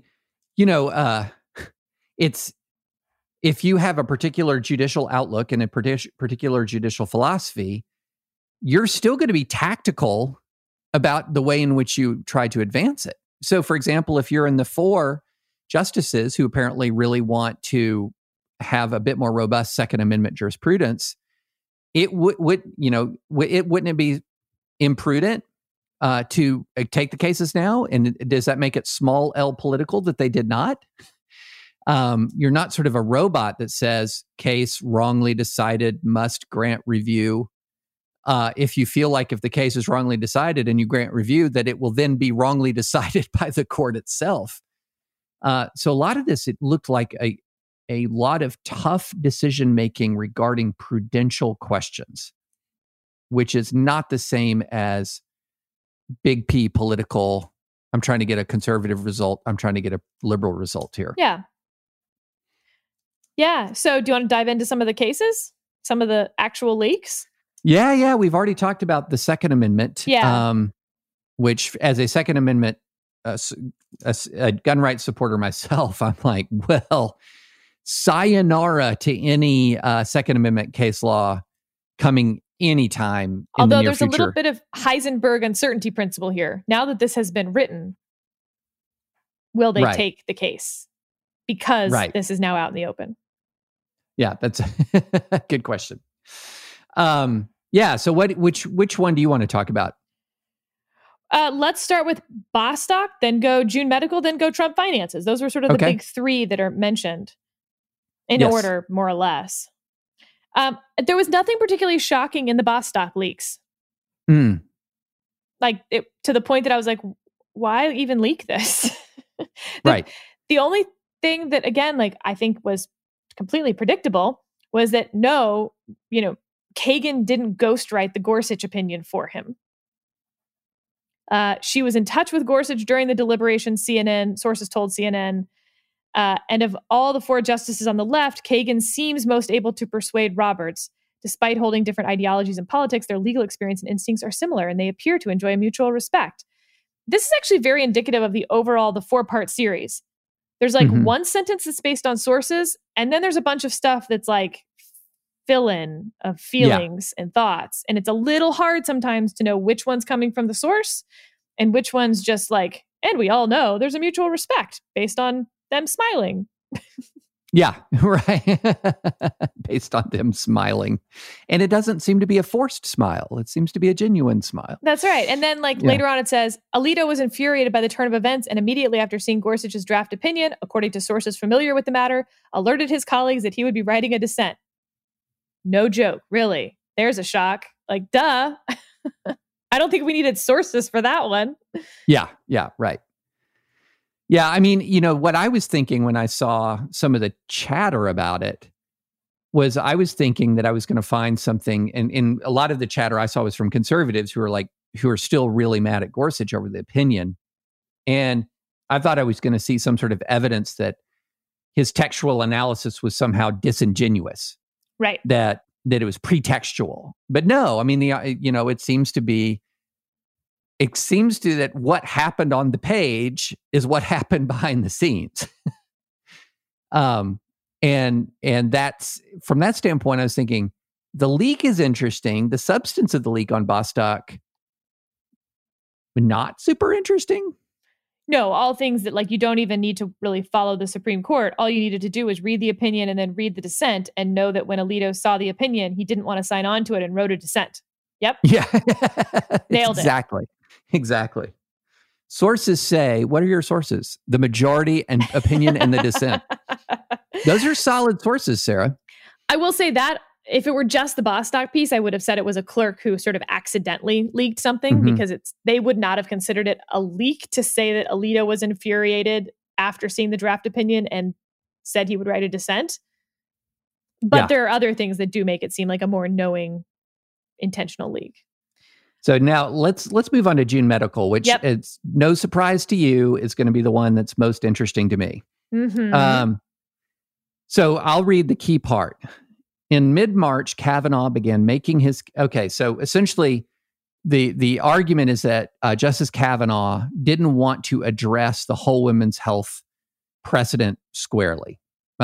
it's, if you have a particular judicial outlook and a particular judicial philosophy, you're still going to be tactical about the way in which you try to advance it. So, for example, if you're in the 4 justices who apparently really want to have a bit more robust Second Amendment jurisprudence, wouldn't it be imprudent to take the cases now? And does that make it small L political that they did not? You're not sort of a robot that says case wrongly decided, must grant review. If you feel like if the case is wrongly decided and you grant review, that it will then be wrongly decided by the court itself. So a lot of this, it looked like a lot of tough decision-making regarding prudential questions, which is not the same as big P political. I'm trying to get a conservative result. I'm trying to get a liberal result here. Yeah. Yeah. So do you want to dive into some of the cases? Some of the actual leaks? Yeah. We've already talked about the Second Amendment. Yeah. Which, as a Second Amendment, a gun rights supporter myself, I'm like, well, sayonara to any Second Amendment case law coming anytime in the near future. Although there's a little bit of Heisenberg uncertainty principle here. Now that this has been written, will they take the case? Because this is now out in the open. Yeah, that's a good question. So which one do you want to talk about? Let's start with Bostock, then go June Medical, then go Trump Finances. Those were sort of the big 3 that are mentioned in order, more or less. There was nothing particularly shocking in the Bostock leaks. Like, to the point that I was like, why even leak this? The only thing that, again, like, I think was completely predictable was that Kagan didn't ghostwrite the Gorsuch opinion for him. She was in touch with Gorsuch during the deliberation, sources told CNN. And of all the 4 justices on the left, Kagan seems most able to persuade Roberts. Despite holding different ideologies in politics, their legal experience and instincts are similar, and they appear to enjoy mutual respect. This is actually very indicative of the 4-part series. There's like one sentence that's based on sources, and then there's a bunch of stuff that's like fill-in of feelings and thoughts. And it's a little hard sometimes to know which one's coming from the source and which one's just like, and we all know there's a mutual respect based on them smiling. Yeah, right. Based on them smiling. And it doesn't seem to be a forced smile. It seems to be a genuine smile. That's right. And then later on it says, Alito was infuriated by the turn of events and immediately after seeing Gorsuch's draft opinion, according to sources familiar with the matter, alerted his colleagues that he would be writing a dissent. No joke, really. There's a shock. Like, duh. I don't think we needed sources for that one. Yeah, right. Yeah, I mean, what I was thinking when I saw some of the chatter about it was I was thinking that I was going to find something, and in a lot of the chatter I saw was from conservatives who are still really mad at Gorsuch over the opinion. And I thought I was going to see some sort of evidence that his textual analysis was somehow disingenuous. Right. That it was pretextual. But no, I mean, it seems to that what happened on the page is what happened behind the scenes. And that's, from that standpoint, I was thinking, the leak is interesting. The substance of the leak on Bostock, not super interesting. No, all things that like you don't even need to really follow the Supreme Court. All you needed to do was read the opinion and then read the dissent and know that when Alito saw the opinion, he didn't want to sign on to it and wrote a dissent. Yep. Yeah. Nailed it. Exactly. Sources say, what are your sources? The majority and opinion and the dissent. Those are solid sources, Sarah. I will say that if it were just the Bostock piece, I would have said it was a clerk who sort of accidentally leaked something because they would not have considered it a leak to say that Alito was infuriated after seeing the draft opinion and said he would write a dissent. But there are other things that do make it seem like a more knowing, intentional leak. So now let's move on to June Medical, which it's no surprise to you is going to be the one that's most interesting to me. So I'll read the key part. In mid-March, Kavanaugh began making his... Okay, so essentially, the argument is that Justice Kavanaugh didn't want to address the whole women's health precedent squarely.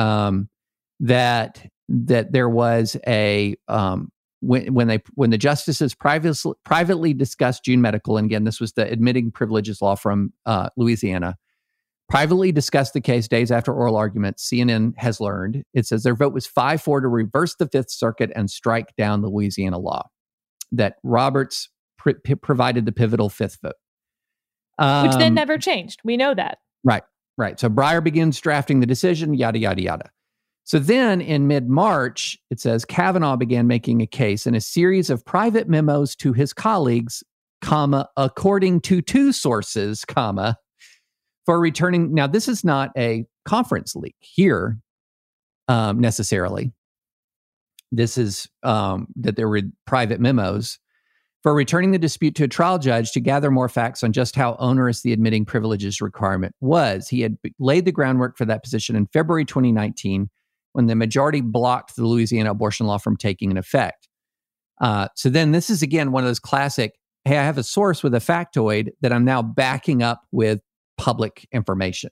That there was a... When the justices privately discussed June Medical, and again, this was the admitting privileges law from Louisiana, privately discussed the case days after oral argument, CNN has learned, it says their vote was 5-4 to reverse the Fifth Circuit and strike down the Louisiana law. That Roberts provided the pivotal fifth vote. Which then never changed. We know that. Right. So Breyer begins drafting the decision, yada, yada, yada. So then in mid-March, it says Kavanaugh began making a case in a series of private memos to his colleagues, according to two sources, for returning. Now, this is not a conference leak here, necessarily. This is that there were private memos for returning the dispute to a trial judge to gather more facts on just how onerous the admitting privileges requirement was. He had laid the groundwork for that position in February 2019 when the majority blocked the Louisiana abortion law from taking effect. So then this is, again, one of those classic, hey, I have a source with a factoid that I'm now backing up with public information.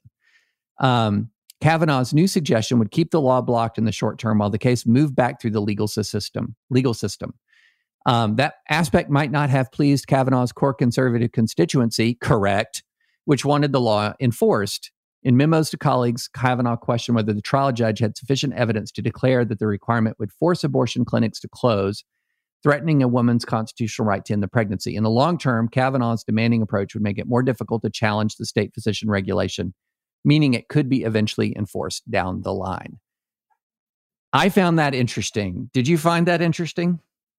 Kavanaugh's new suggestion would keep the law blocked in the short term while the case moved back through the legal system. That aspect might not have pleased Kavanaugh's core conservative constituency, correct, which wanted the law enforced. In memos to colleagues, Kavanaugh questioned whether the trial judge had sufficient evidence to declare that the requirement would force abortion clinics to close, threatening a woman's constitutional right to end the pregnancy. In the long term, Kavanaugh's demanding approach would make it more difficult to challenge the state physician regulation, meaning it could be eventually enforced down the line. I found that interesting. Did you find that interesting?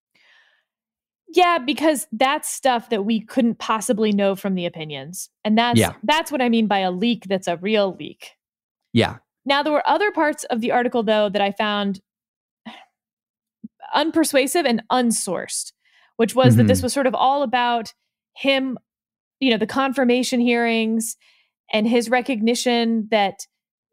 Yeah, because that's stuff that we couldn't possibly know from the opinions. And that's what I mean by a leak that's a real leak. Yeah. Now, there were other parts of the article, though, that I found unpersuasive and unsourced, which was that this was sort of all about him, the confirmation hearings and his recognition that,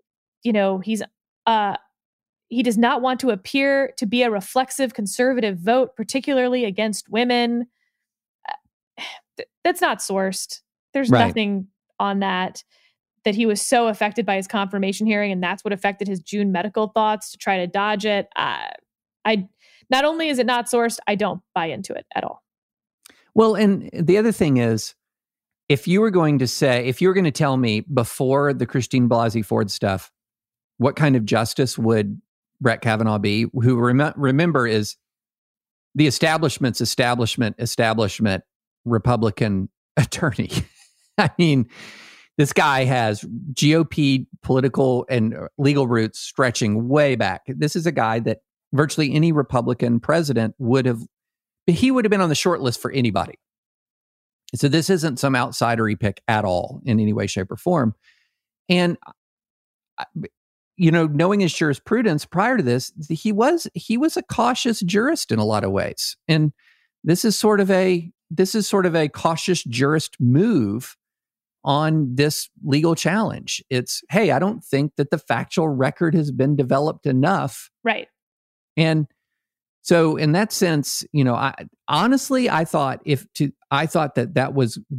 he does not want to appear to be a reflexive conservative vote, particularly against women. That's not sourced. There's nothing on that he was so affected by his confirmation hearing, and that's what affected his June Medical thoughts to try to dodge it. Not only is it not sourced, I don't buy into it at all. Well, and the other thing is, if you were going to tell me before the Christine Blasey Ford stuff, what kind of justice would Brett Kavanaugh be, who remember is the establishment Republican attorney. I mean, this guy has GOP political and legal roots stretching way back. This is a guy that virtually any Republican president would have been on the short list for anybody. So this isn't some outsider-y pick at all in any way, shape, or form. And knowing his jurisprudence prior to this, he was a cautious jurist in a lot of ways. And this is sort of a cautious jurist move on this legal challenge. It's, hey, I don't think that the factual record has been developed enough. Right. And so in that sense, I thought that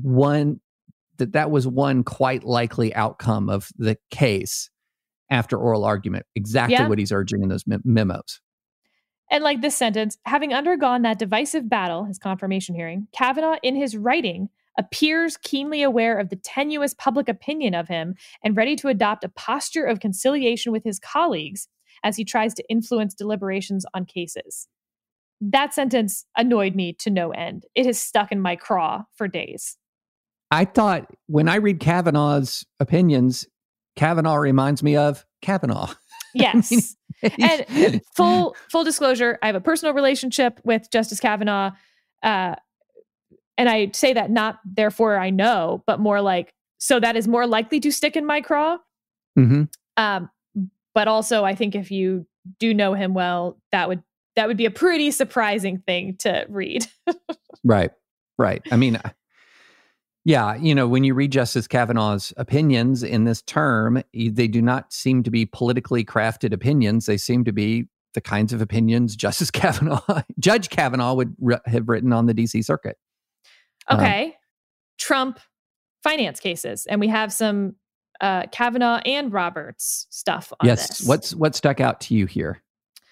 was one quite likely outcome of the case after oral argument, exactly what he's urging in those memos. And like this sentence, having undergone that divisive battle, his confirmation hearing, Kavanaugh in his writing appears keenly aware of the tenuous public opinion of him and ready to adopt a posture of conciliation with his colleagues as he tries to influence deliberations on cases. That sentence annoyed me to no end. It has stuck in my craw for days. I thought when I read Kavanaugh's opinions, Kavanaugh reminds me of Kavanaugh. Yes. And full disclosure, I have a personal relationship with Justice Kavanaugh. And I say that not therefore I know, but more like, so that is more likely to stick in my craw. Mm-hmm. But also I think if you do know him well, that would be a pretty surprising thing to read. Right. I mean, yeah, when you read Justice Kavanaugh's opinions in this term, they do not seem to be politically crafted opinions. They seem to be the kinds of opinions Judge Kavanaugh would have written on the DC Circuit. Okay. Trump finance cases. And we have some Kavanaugh and Roberts stuff on this. Yes. What stuck out to you here?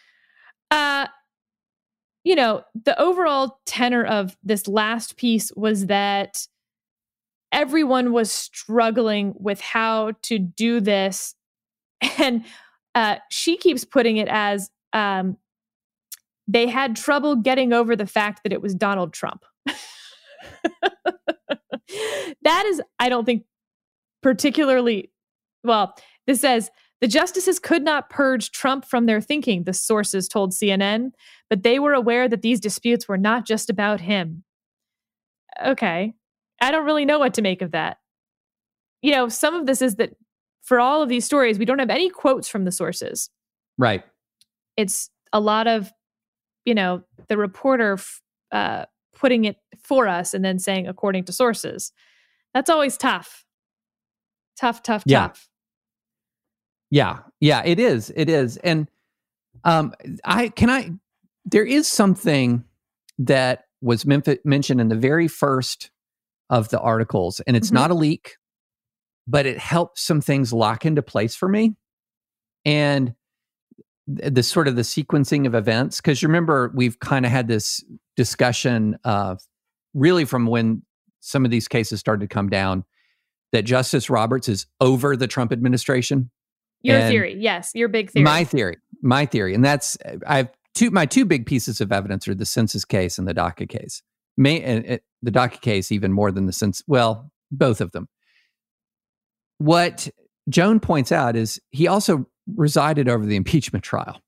The overall tenor of this last piece was that everyone was struggling with how to do this. And she keeps putting it as they had trouble getting over the fact that it was Donald Trump. That is, I don't think, particularly, well, this says, the justices could not purge Trump from their thinking, the sources told CNN, but they were aware that these disputes were not just about him. Okay. I don't really know what to make of that. Some of this is that for all of these stories, we don't have any quotes from the sources. Right. It's a lot of, the reporter putting it for us and then saying, according to sources. That's always tough. Tough. Yeah, it is. And there is something that was mentioned in the very first of the articles, and it's not a leak, but it helped some things lock into place for me. And the sort of the sequencing of events, because you remember we've kind of had this discussion really from when some of these cases started to come down, that Justice Roberts is over the Trump administration. Your theory, yes, your big theory. My theory, and that's my two big pieces of evidence are the census case and the DACA case. The DACA case even more than the census. Well, both of them. What Joan points out is he also resided over the impeachment trial,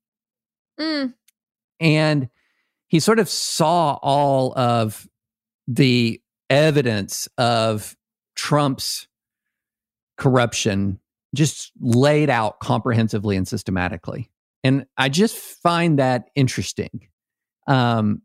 and he sort of saw all of the evidence of Trump's corruption just laid out comprehensively and systematically. And I just find that interesting. And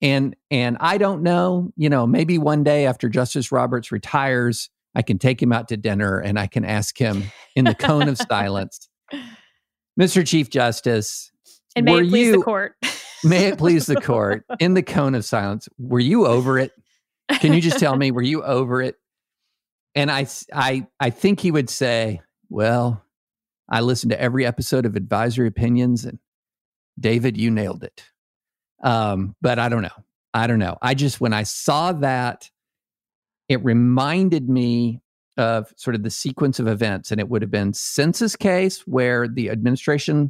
I don't know, maybe one day after Justice Roberts retires, I can take him out to dinner and I can ask him in the cone of silence, Mr. Chief Justice, and may it please the court. May it please the court, in the cone of silence, were you over it? Can you just tell me, were you over it? And I think he would say, well, I listened to every episode of Advisory Opinions, and David, you nailed it. But I don't know. When I saw that, it reminded me of sort of the sequence of events, and it would have been census case where the administration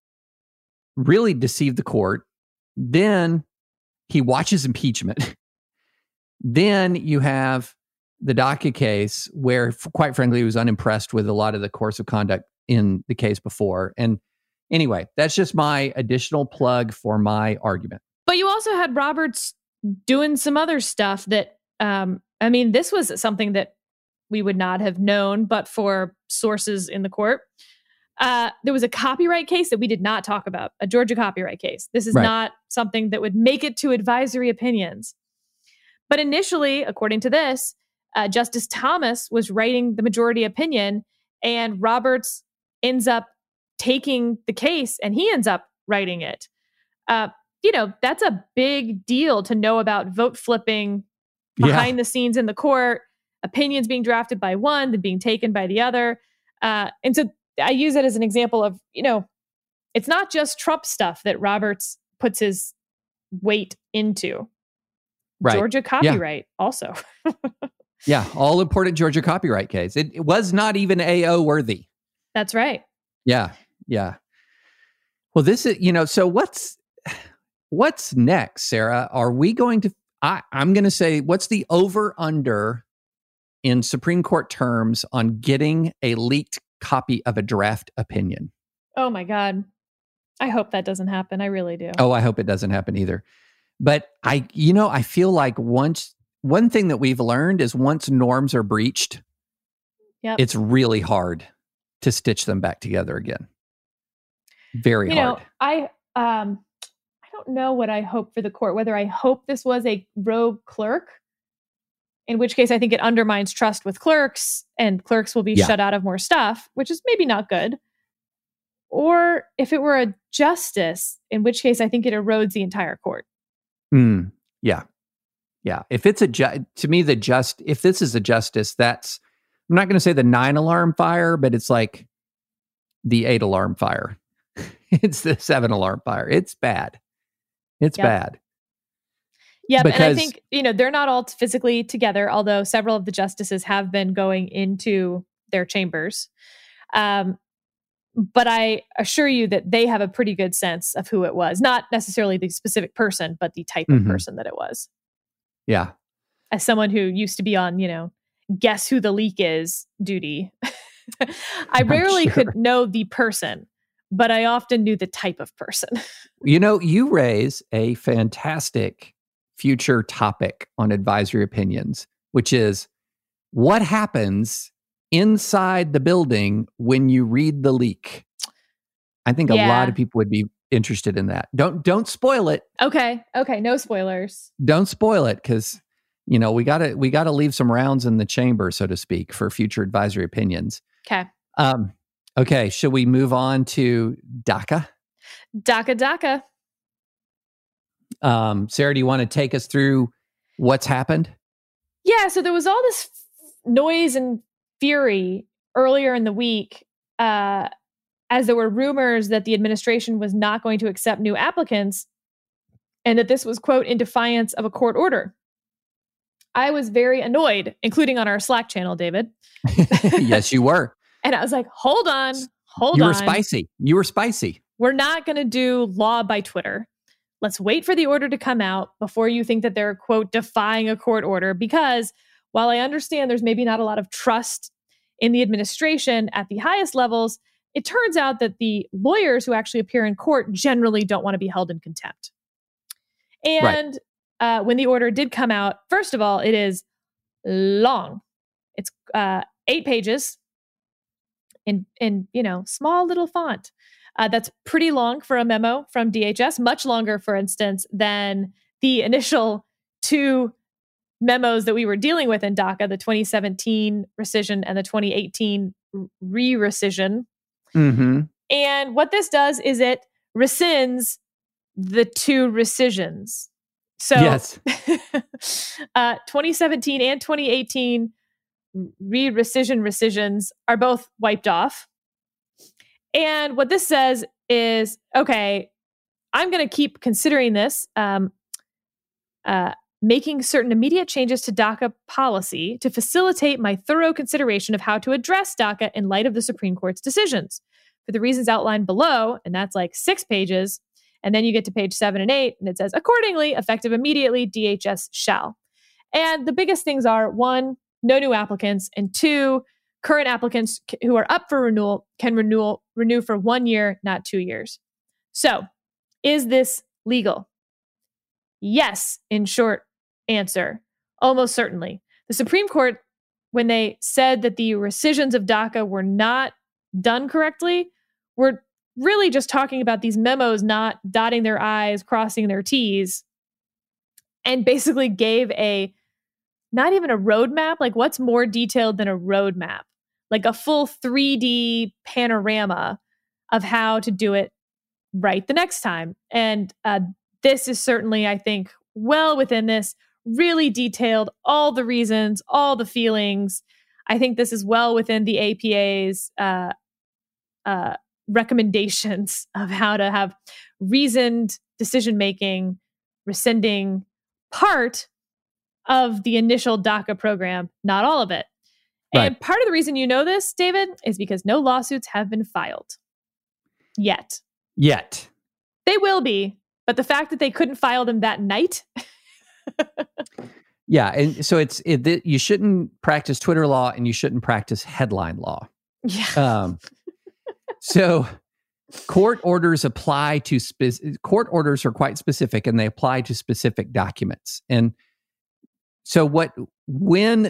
really deceived the court. Then he watches impeachment. Then you have the DACA case where, quite frankly, he was unimpressed with a lot of the course of conduct in the case before. And anyway, that's just my additional plug for my argument. But you also had Roberts doing some other stuff that, this was something that we would not have known, but for sources in the court. There was a copyright case that we did not talk about, a Georgia copyright case. This is not something that would make it to Advisory Opinions. But initially, according to this, Justice Thomas was writing the majority opinion, and Roberts ends up taking the case and he ends up writing it. That's a big deal to know about vote flipping behind the scenes in the court, opinions being drafted by one, then being taken by the other. And so I use it as an example of, it's not just Trump stuff that Roberts puts his weight into. Right. Georgia copyright also. Yeah, all important Georgia copyright case. It was not even AO worthy. That's right. Yeah. Well, this is, so what's next, Sarah? Are we going to, I'm going to say, what's the over under in Supreme Court terms on getting a leaked copy of a draft opinion? Oh my God. I hope that doesn't happen. I really do. Oh, I hope it doesn't happen either. But I feel like one thing that we've learned is once norms are breached, it's really hard to stitch them back together again. Very hard. I don't know what I hope for the court, whether I hope this was a rogue clerk, in which case I think it undermines trust with clerks and clerks will be shut out of more stuff, which is maybe not good. Or if it were a justice, in which case I think it erodes the entire court. Yeah. If it's to me, if this is a justice, that's, I'm not going to say the 9 alarm fire, but it's like the 8 alarm fire. It's the 7 alarm fire. It's bad. It's bad. Yeah. And I think, they're not all physically together, although several of the justices have been going into their chambers. But I assure you that they have a pretty good sense of who it was. Not necessarily the specific person, but the type of person that it was. Yeah. As someone who used to be on, guess who the leak is duty, I rarely could know the person, but I often knew the type of person. You raise a fantastic future topic on advisory opinions, which is what happens inside the building when you read the leak. I think a lot of people would be interested in that. Don't spoil it. Okay. No spoilers. Don't spoil it, because we gotta leave some rounds in the chamber, so to speak, for future advisory opinions. Okay. Okay. Should we move on to DACA? DACA. Sarah, do you want to take us through what's happened? Yeah. So there was all this noise and fury earlier in the week, as there were rumors that the administration was not going to accept new applicants and that this was, quote, in defiance of a court order. I was very annoyed, including on our Slack channel, David. Yes, you were. And I was like, hold on. You were spicy. We're not going to do law by Twitter. Let's wait for the order to come out before you think that they're, quote, defying a court order. Because while I understand there's maybe not a lot of trust in the administration at the highest levels, it turns out that the lawyers who actually appear in court generally don't want to be held in contempt. And when the order did come out, first of all, it is long. It's 8 pages in small little font. That's pretty long for a memo from DHS, much longer, for instance, than the initial 2 memos that we were dealing with in DACA, the 2017 rescission and the 2018 re-rescission. And what this does is it rescinds the 2 rescissions. So 2017 and 2018 rescissions are both wiped off. And what this says is, okay, I'm going to keep considering this, making certain immediate changes to DACA policy to facilitate my thorough consideration of how to address DACA in light of the Supreme Court's decisions. For the reasons outlined below, and that's like 6 pages, and then you get to page 7 and 8, and it says, accordingly, effective immediately, DHS shall. And the biggest things are, 1, no new applicants, and 2, current applicants who are up for renewal can renew for 1 year, not 2 years. So, is this legal? Yes, in short answer, almost certainly. The Supreme Court, when they said that the rescissions of DACA were not done correctly, were really just talking about these memos not dotting their I's, crossing their T's, and basically gave not even a roadmap. Like, what's more detailed than a roadmap? Like a full 3D panorama of how to do it right the next time. And this is certainly, I think, well within this, really detailed all the reasons, all the feelings. I think this is well within the APA's recommendations of how to have reasoned decision-making, rescinding part of the initial DACA program, not all of it. Right. And part of the reason you know this, David, is because no lawsuits have been filed yet. They will be, but the fact that they couldn't file them that night. Yeah, and so you shouldn't practice Twitter law and you shouldn't practice headline law. Yeah. So court orders apply to court orders are quite specific and they apply to specific documents. And so when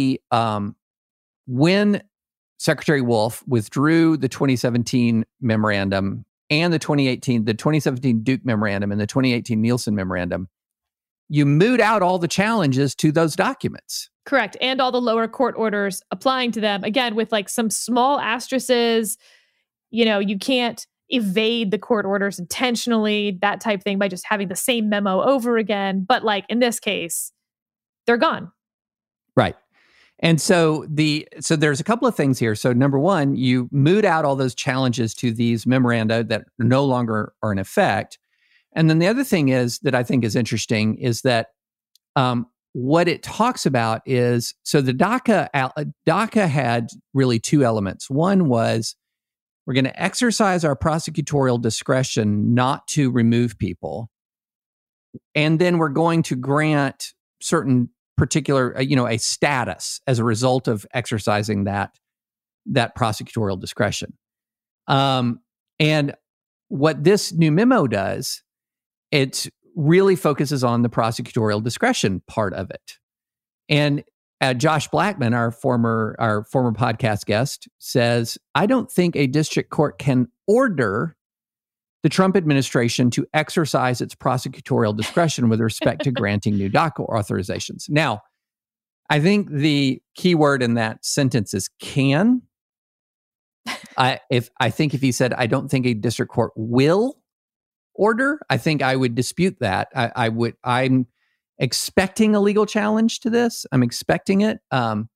Secretary Wolf withdrew the 2017 memorandum and the 2017 Duke memorandum and the 2018 Nielsen memorandum, you moot out all the challenges to those documents. Correct. And all the lower court orders applying to them, again, with like some small asterisks. You can't evade the court orders intentionally, that type thing, by just having the same memo over again. But like in this case, they're gone. Right. And so there's a couple of things here. So number one, you moot out all those challenges to these memoranda that no longer are in effect. And then the other thing is that I think is interesting is that what it talks about is, so the DACA had really two elements. One was, we're going to exercise our prosecutorial discretion not to remove people. And then we're going to grant certain particular, a status as a result of exercising that prosecutorial discretion. And what this new memo does, it really focuses on the prosecutorial discretion part of it. And Josh Blackman, our former podcast guest, says, I don't think a district court can order the Trump administration to exercise its prosecutorial discretion with respect to granting new DACA authorizations. Now, I think the key word in that sentence is can. I think if he said, I don't think a district court will order, I think I would dispute that. I'm expecting a legal challenge to this. I'm expecting it, and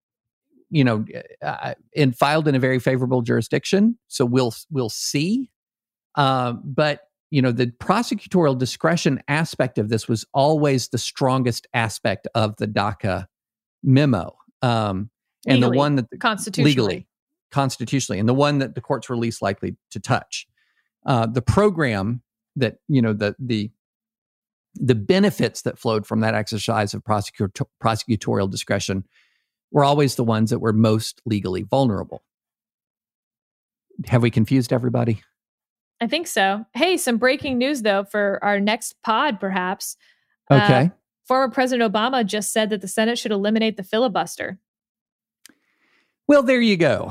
filed in a very favorable jurisdiction. So we'll see. But the prosecutorial discretion aspect of this was always the strongest aspect of the DACA memo, and the one that constitutionally, and the one that the courts were least likely to touch. The program that the benefits that flowed from that exercise of prosecutorial discretion were always the ones that were most legally vulnerable. Have we confused everybody? I think so. Hey, some breaking news, though, for our next pod, perhaps. Okay. Former President Obama just said that the Senate should eliminate the filibuster. Well, there you go.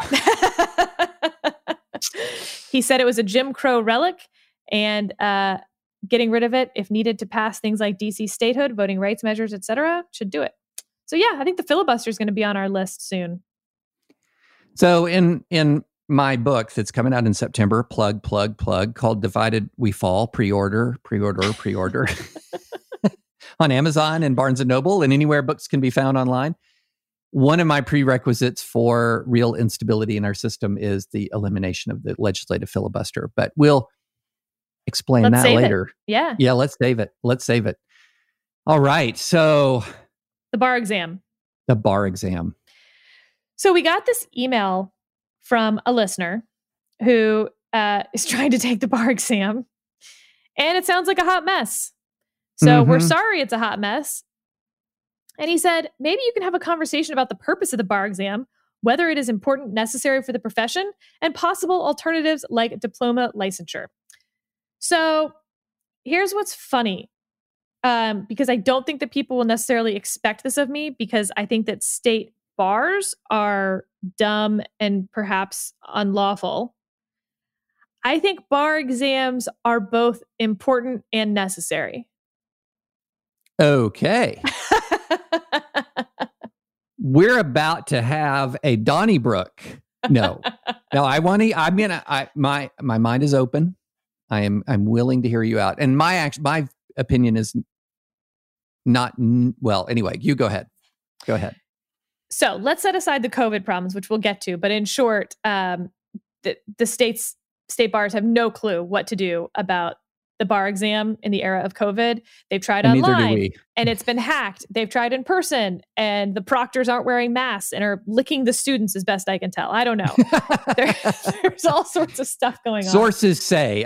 He said it was a Jim Crow relic, and getting rid of it, if needed to pass things like DC statehood, voting rights measures, etc., should do it. So yeah, I think the filibuster is going to be on our list soon. So in my book that's coming out in September, plug, called Divided We Fall, pre-order on Amazon and Barnes & Noble and anywhere books can be found online. One of my prerequisites for real instability in our system is the elimination of the legislative filibuster, but we'll explain that later. Yeah, let's save it. All right, so the bar exam. So we got this email from a listener who is trying to take the bar exam, and it sounds like a hot mess. So we're sorry it's a hot mess. And he said, maybe you can have a conversation about the purpose of the bar exam, whether it is important, necessary for the profession, and possible alternatives like diploma licensure. So here's what's funny, because I don't think that people will necessarily expect this of me, because I think that state bars are dumb and perhaps unlawful. I think bar exams are both important and necessary. Okay. We're about to have a Donnybrook. No, my mind is open. I'm willing to hear you out. And my opinion is not, well, anyway, you go ahead. So let's set aside the COVID problems, which we'll get to. But in short, the state bars have no clue what to do about the bar exam in the era of COVID. They've tried And neither do online we. and it's been hacked. They've tried in person and the proctors aren't wearing masks and are licking the students as best I can tell. I don't know. There's all sorts of stuff going on. Sources say.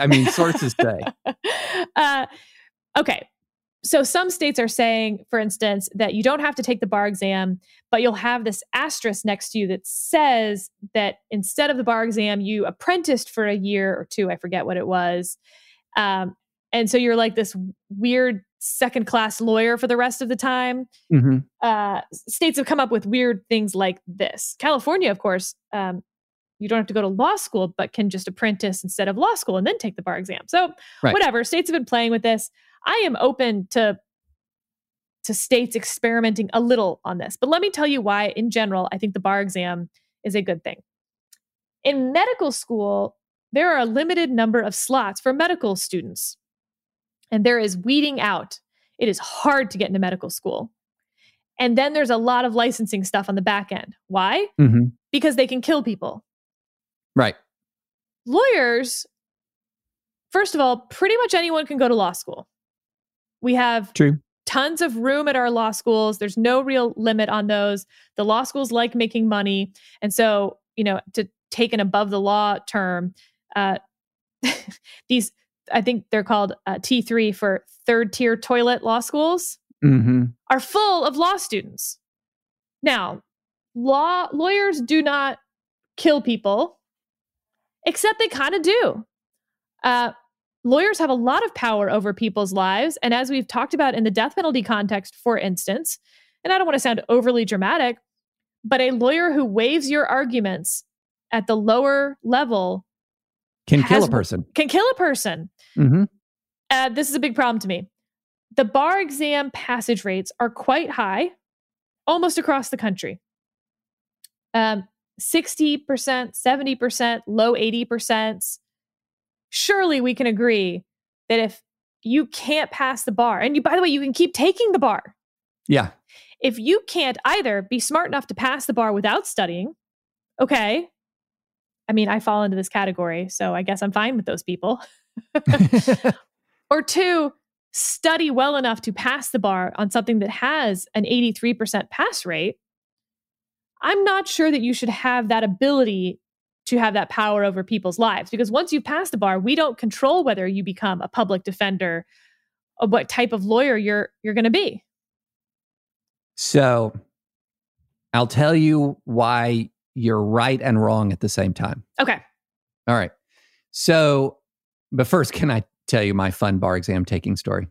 Okay. So some states are saying, for instance, that you don't have to take the bar exam, but you'll have this asterisk next to you that says that instead of the bar exam, you apprenticed for a year or two. I forget what it was. And so you're like this weird second-class lawyer for the rest of the time. Mm-hmm. States have come up with weird things like this. California, of course, you don't have to go to law school, but can just apprentice instead of law school and then take the bar exam. So whatever, states have been playing with this. I am open to states experimenting a little on this. But let me tell you why, in general, I think the bar exam is a good thing. In medical school, there are a limited number of slots for medical students. And there is weeding out. It is hard to get into medical school. And then there's a lot of licensing stuff on the back end. Why? Mm-hmm. Because they can kill people. Right. Lawyers, first of all, pretty much anyone can go to law school. We have tons of room at our law schools. There's no real limit on those. The law schools like making money. And so, to take an above the law term, these, I think they're called T3 for third tier toilet law schools, are full of law students. Now, lawyers do not kill people, except they kind of do. Lawyers have a lot of power over people's lives. And as we've talked about in the death penalty context, for instance, and I don't want to sound overly dramatic, but a lawyer who waives your arguments at the lower level can kill a person. Mm-hmm. This is a big problem to me. The bar exam passage rates are quite high, almost across the country. 60%, 70%, low 80%. Surely we can agree that if you can't pass the bar, and by the way, you can keep taking the bar. Yeah. If you can't either be smart enough to pass the bar without studying, okay. I mean, I fall into this category, so I guess I'm fine with those people. Or two, study well enough to pass the bar on something that has an 83% pass rate. I'm not sure that you should have that ability to have that power over people's lives, because once you pass the bar, we don't control whether you become a public defender or what type of lawyer you're going to be. So I'll tell you why you're right and wrong at the same time. Okay. All right. So, but first, can I tell you my fun bar exam taking story?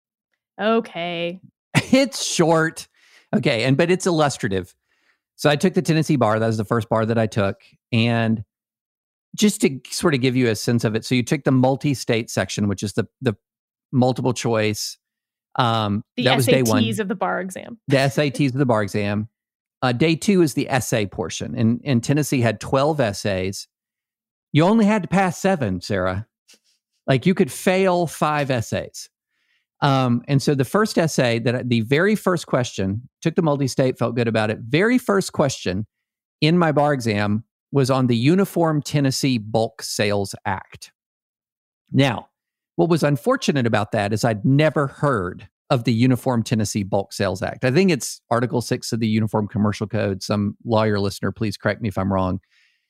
Okay. It's short. Okay. But it's illustrative. So I took the Tennessee bar. That was the first bar that I took. And just to sort of give you a sense of it. So you took the multi-state section, which is the multiple choice. The that was day one. SATs of the bar exam. The SATs of the bar exam. Day two is the essay portion. And Tennessee had 12 essays. You only had to pass 7, Sarah. Like you could fail 5 essays. And so the first essay, the very first question, took the multi-state, felt good about it. Very first question in my bar exam was on the Uniform Tennessee Bulk Sales Act. Now, what was unfortunate about that is I'd never heard of the Uniform Tennessee Bulk Sales Act. I think it's Article 6 of the Uniform Commercial Code. Some lawyer listener, please correct me if I'm wrong.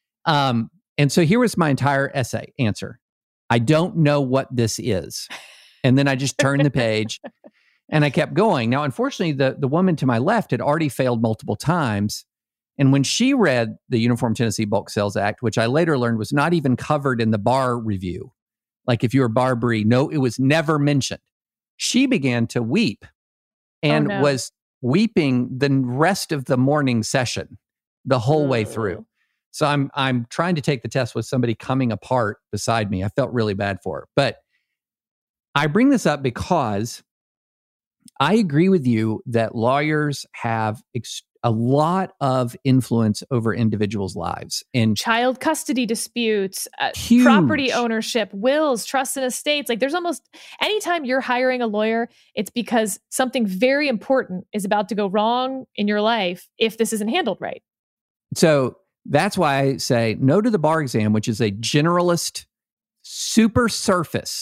And so here was my entire essay answer. I don't know what this is. And then I just turned the page and I kept going. Now, unfortunately, the woman to my left had already failed multiple times. And when she read the Uniform Tennessee Bulk Sales Act, which I later learned was not even covered in the bar review, like if you were Barbary, no, it was never mentioned. She began to weep and was weeping the rest of the morning session, the whole way through. So I'm trying to take the test with somebody coming apart beside me. I felt really bad for her. But I bring this up because I agree with you that lawyers have a lot of influence over individuals' lives. In child custody disputes, huge. Property ownership, wills, trusts and estates. Like there's almost, anytime you're hiring a lawyer, it's because something very important is about to go wrong in your life if this isn't handled right. So that's why I say no to the bar exam, which is a generalist, super surface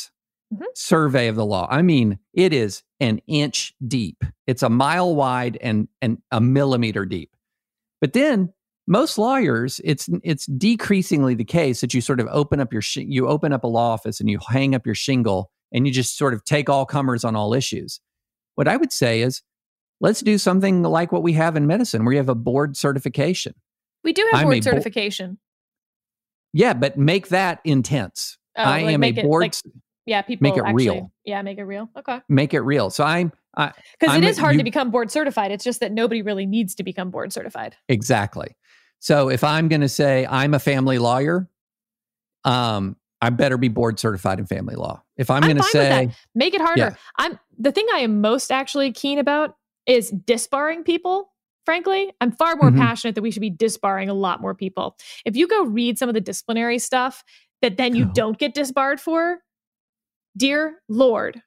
survey of the law. I mean, it is an inch deep. It's a mile wide and a millimeter deep. But then most lawyers, it's decreasingly the case that you sort of open up you open up a law office and you hang up your shingle and you just sort of take all comers on all issues. What I would say is, let's do something like what we have in medicine, where you have a board certification. We do have board certification. Yeah, but make that intense. I am a board. People make it real. Yeah, make it real. Okay. Make it real. So because it is hard to become board certified. It's just that nobody really needs to become board certified. Exactly. So if I'm going to say I'm a family lawyer, I better be board certified in family law. If I'm going to say, make it harder. Yeah. The thing I am most actually keen about is disbarring people. Frankly, I'm far more passionate that we should be disbarring a lot more people. If you go read some of the disciplinary stuff that then you don't get disbarred for, dear Lord,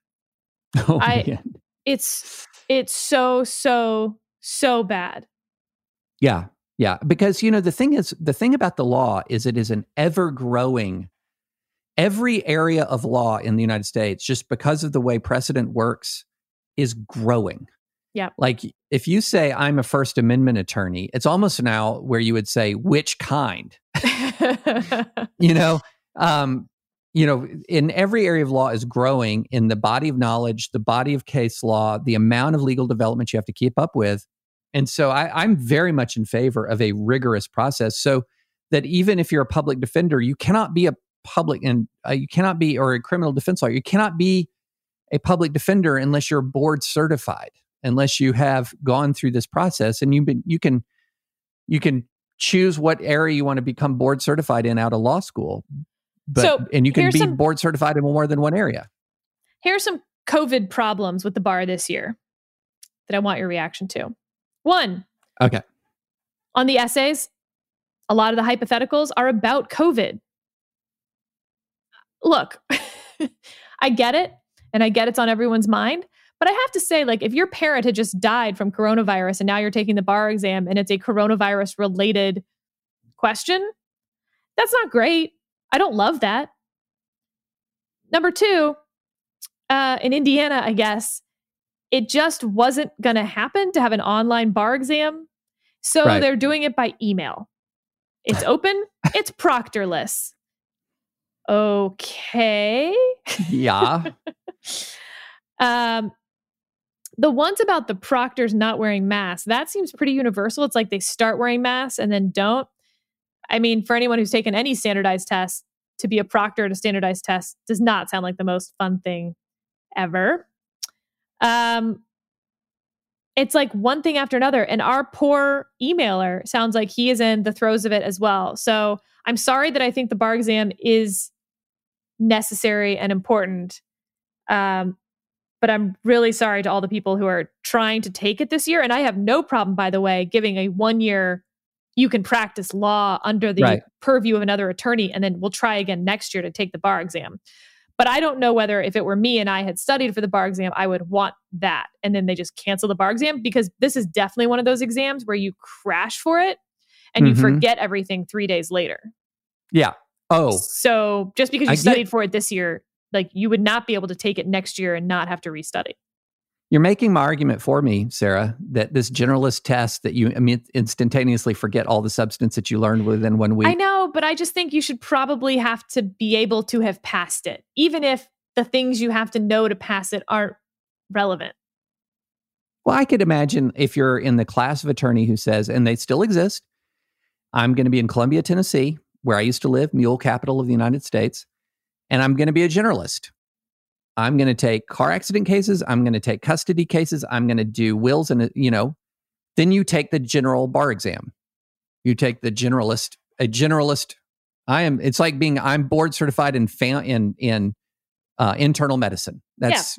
it's so bad. Yeah. Yeah. Because, the thing about the law is it is an ever-growing, every area of law in the United States, just because of the way precedent works, is growing. Yeah. Like if you say I'm a First Amendment attorney, it's almost now where you would say, which kind? In every area of law is growing in the body of knowledge, the body of case law, the amount of legal development you have to keep up with. And so I'm very much in favor of a rigorous process, so that even if you're a public defender, you cannot be a criminal defense lawyer. You cannot be a public defender unless you're board certified, unless you have gone through this process, and you can choose what area you want to become board certified in out of law school. And you can be board certified in more than one area. Here's some COVID problems with the bar this year that I want your reaction to. One. Okay. On the essays, a lot of the hypotheticals are about COVID. Look, I get it, and I get it's on everyone's mind, but I have to say, if your parent had just died from coronavirus and now you're taking the bar exam and it's a coronavirus-related question, that's not great. I don't love that. Number two, in Indiana, I guess, it just wasn't going to happen to have an online bar exam. So They're doing it by email. It's open. It's proctorless. Okay. Yeah. The ones about the proctors not wearing masks, that seems pretty universal. It's like they start wearing masks and then don't. I mean, for anyone who's taken any standardized test, to be a proctor at a standardized test does not sound like the most fun thing ever. It's like one thing after another. And our poor emailer sounds like he is in the throes of it as well. So I'm sorry that I think the bar exam is necessary and important. But I'm really sorry to all the people who are trying to take it this year. And I have no problem, by the way, giving a 1 year, you can practice law under the purview of another attorney, and then we'll try again next year to take the bar exam. But I don't know whether if it were me and I had studied for the bar exam, I would want that. And then they just cancel the bar exam, because this is definitely one of those exams where you crash for it and you forget everything 3 days later. Yeah. Oh. So just because you studied for it this year, you would not be able to take it next year and not have to restudy. You're making my argument for me, Sarah, that this generalist test that you instantaneously forget all the substance that you learned within 1 week. I know, but I just think you should probably have to be able to have passed it, even if the things you have to know to pass it aren't relevant. Well, I could imagine if you're in the class of attorney who says, and they still exist, I'm going to be in Columbia, Tennessee, where I used to live, mule capital of the United States, and I'm going to be a generalist. I'm going to take car accident cases. I'm going to take custody cases. I'm going to do wills. And, then you take the general bar exam. You take the generalist, it's like I'm board certified in internal medicine. That's,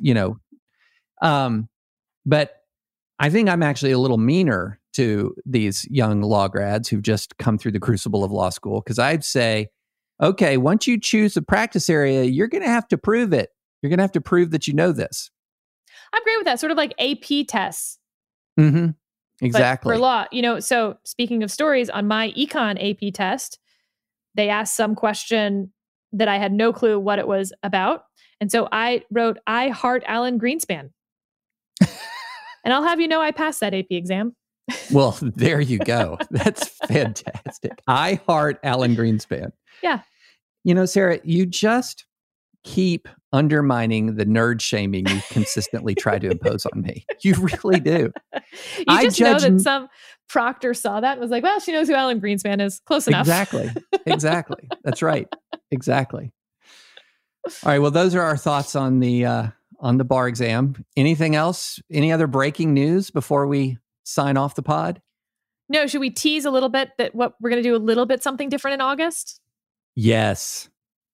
but I think I'm actually a little meaner to these young law grads who've just come through the crucible of law school. Cause I'd say, okay, once you choose a practice area, you're going to have to prove it. You're going to have to prove that you know this. I'm great with that. Sort of like AP tests. Mm-hmm. Exactly. But for law, so speaking of stories, on my econ AP test, they asked some question that I had no clue what it was about. And so I wrote, I heart Alan Greenspan. And I'll have you know I passed that AP exam. Well, there you go. That's fantastic. I heart Alan Greenspan. Yeah. You know, Sarah, you just keep undermining the nerd shaming you consistently try to impose on me. You really do. You just know that some proctor saw that and was like, well, she knows who Alan Greenspan is. Close enough. Exactly. That's right. Exactly. All right. Well, those are our thoughts on the bar exam. Anything else? Any other breaking news before we sign off the pod? No. Should we tease a little bit that what we're going to do a little bit something different in August? Yes.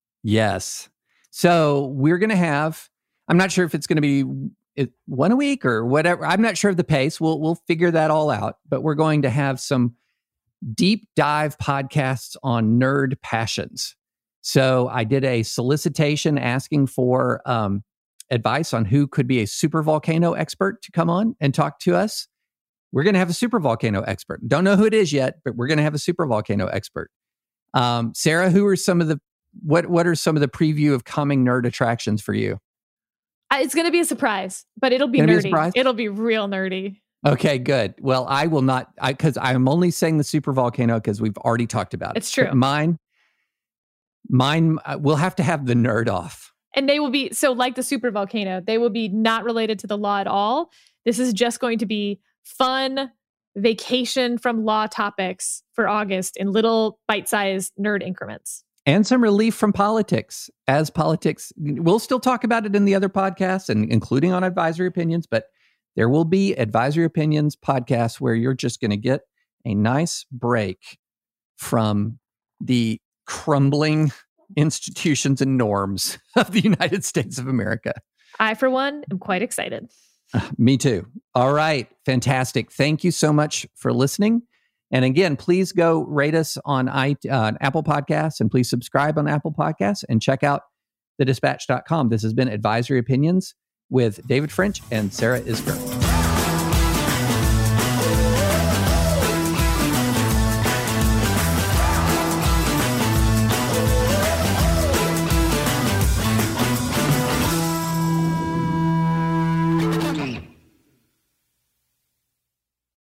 So we're going to have, I'm not sure if it's going to be one a week or whatever. I'm not sure of the pace. We'll figure that all out, but we're going to have some deep dive podcasts on nerd passions. So I did a solicitation asking for advice on who could be a supervolcano expert to come on and talk to us. We're going to have a supervolcano expert. Don't know who it is yet, but we're going to have a supervolcano expert. Sarah, who are some of the what are some of the preview of coming nerd attractions for you? It's going to be a surprise, but it'll be nerdy. It'll be real nerdy. Okay, good. Well, I will not, because I'm only saying the supervolcano because we've already talked about it. It's true. But mine, we'll have to have the nerd off. And they will be, so like the supervolcano, they will be not related to the law at all. This is just going to be fun vacation from law topics for August in little bite-sized nerd increments. And some relief from politics, as politics, we'll still talk about it in the other podcasts and including on Advisory Opinions, but there will be Advisory Opinions podcasts where you're just going to get a nice break from the crumbling institutions and norms of the United States of America. I, for one, am quite excited. Me too. All right. Fantastic. Thank you so much for listening. And again, please go rate us on Apple Podcasts and please subscribe on Apple Podcasts and check out thedispatch.com. This has been Advisory Opinions with David French and Sarah Isgur.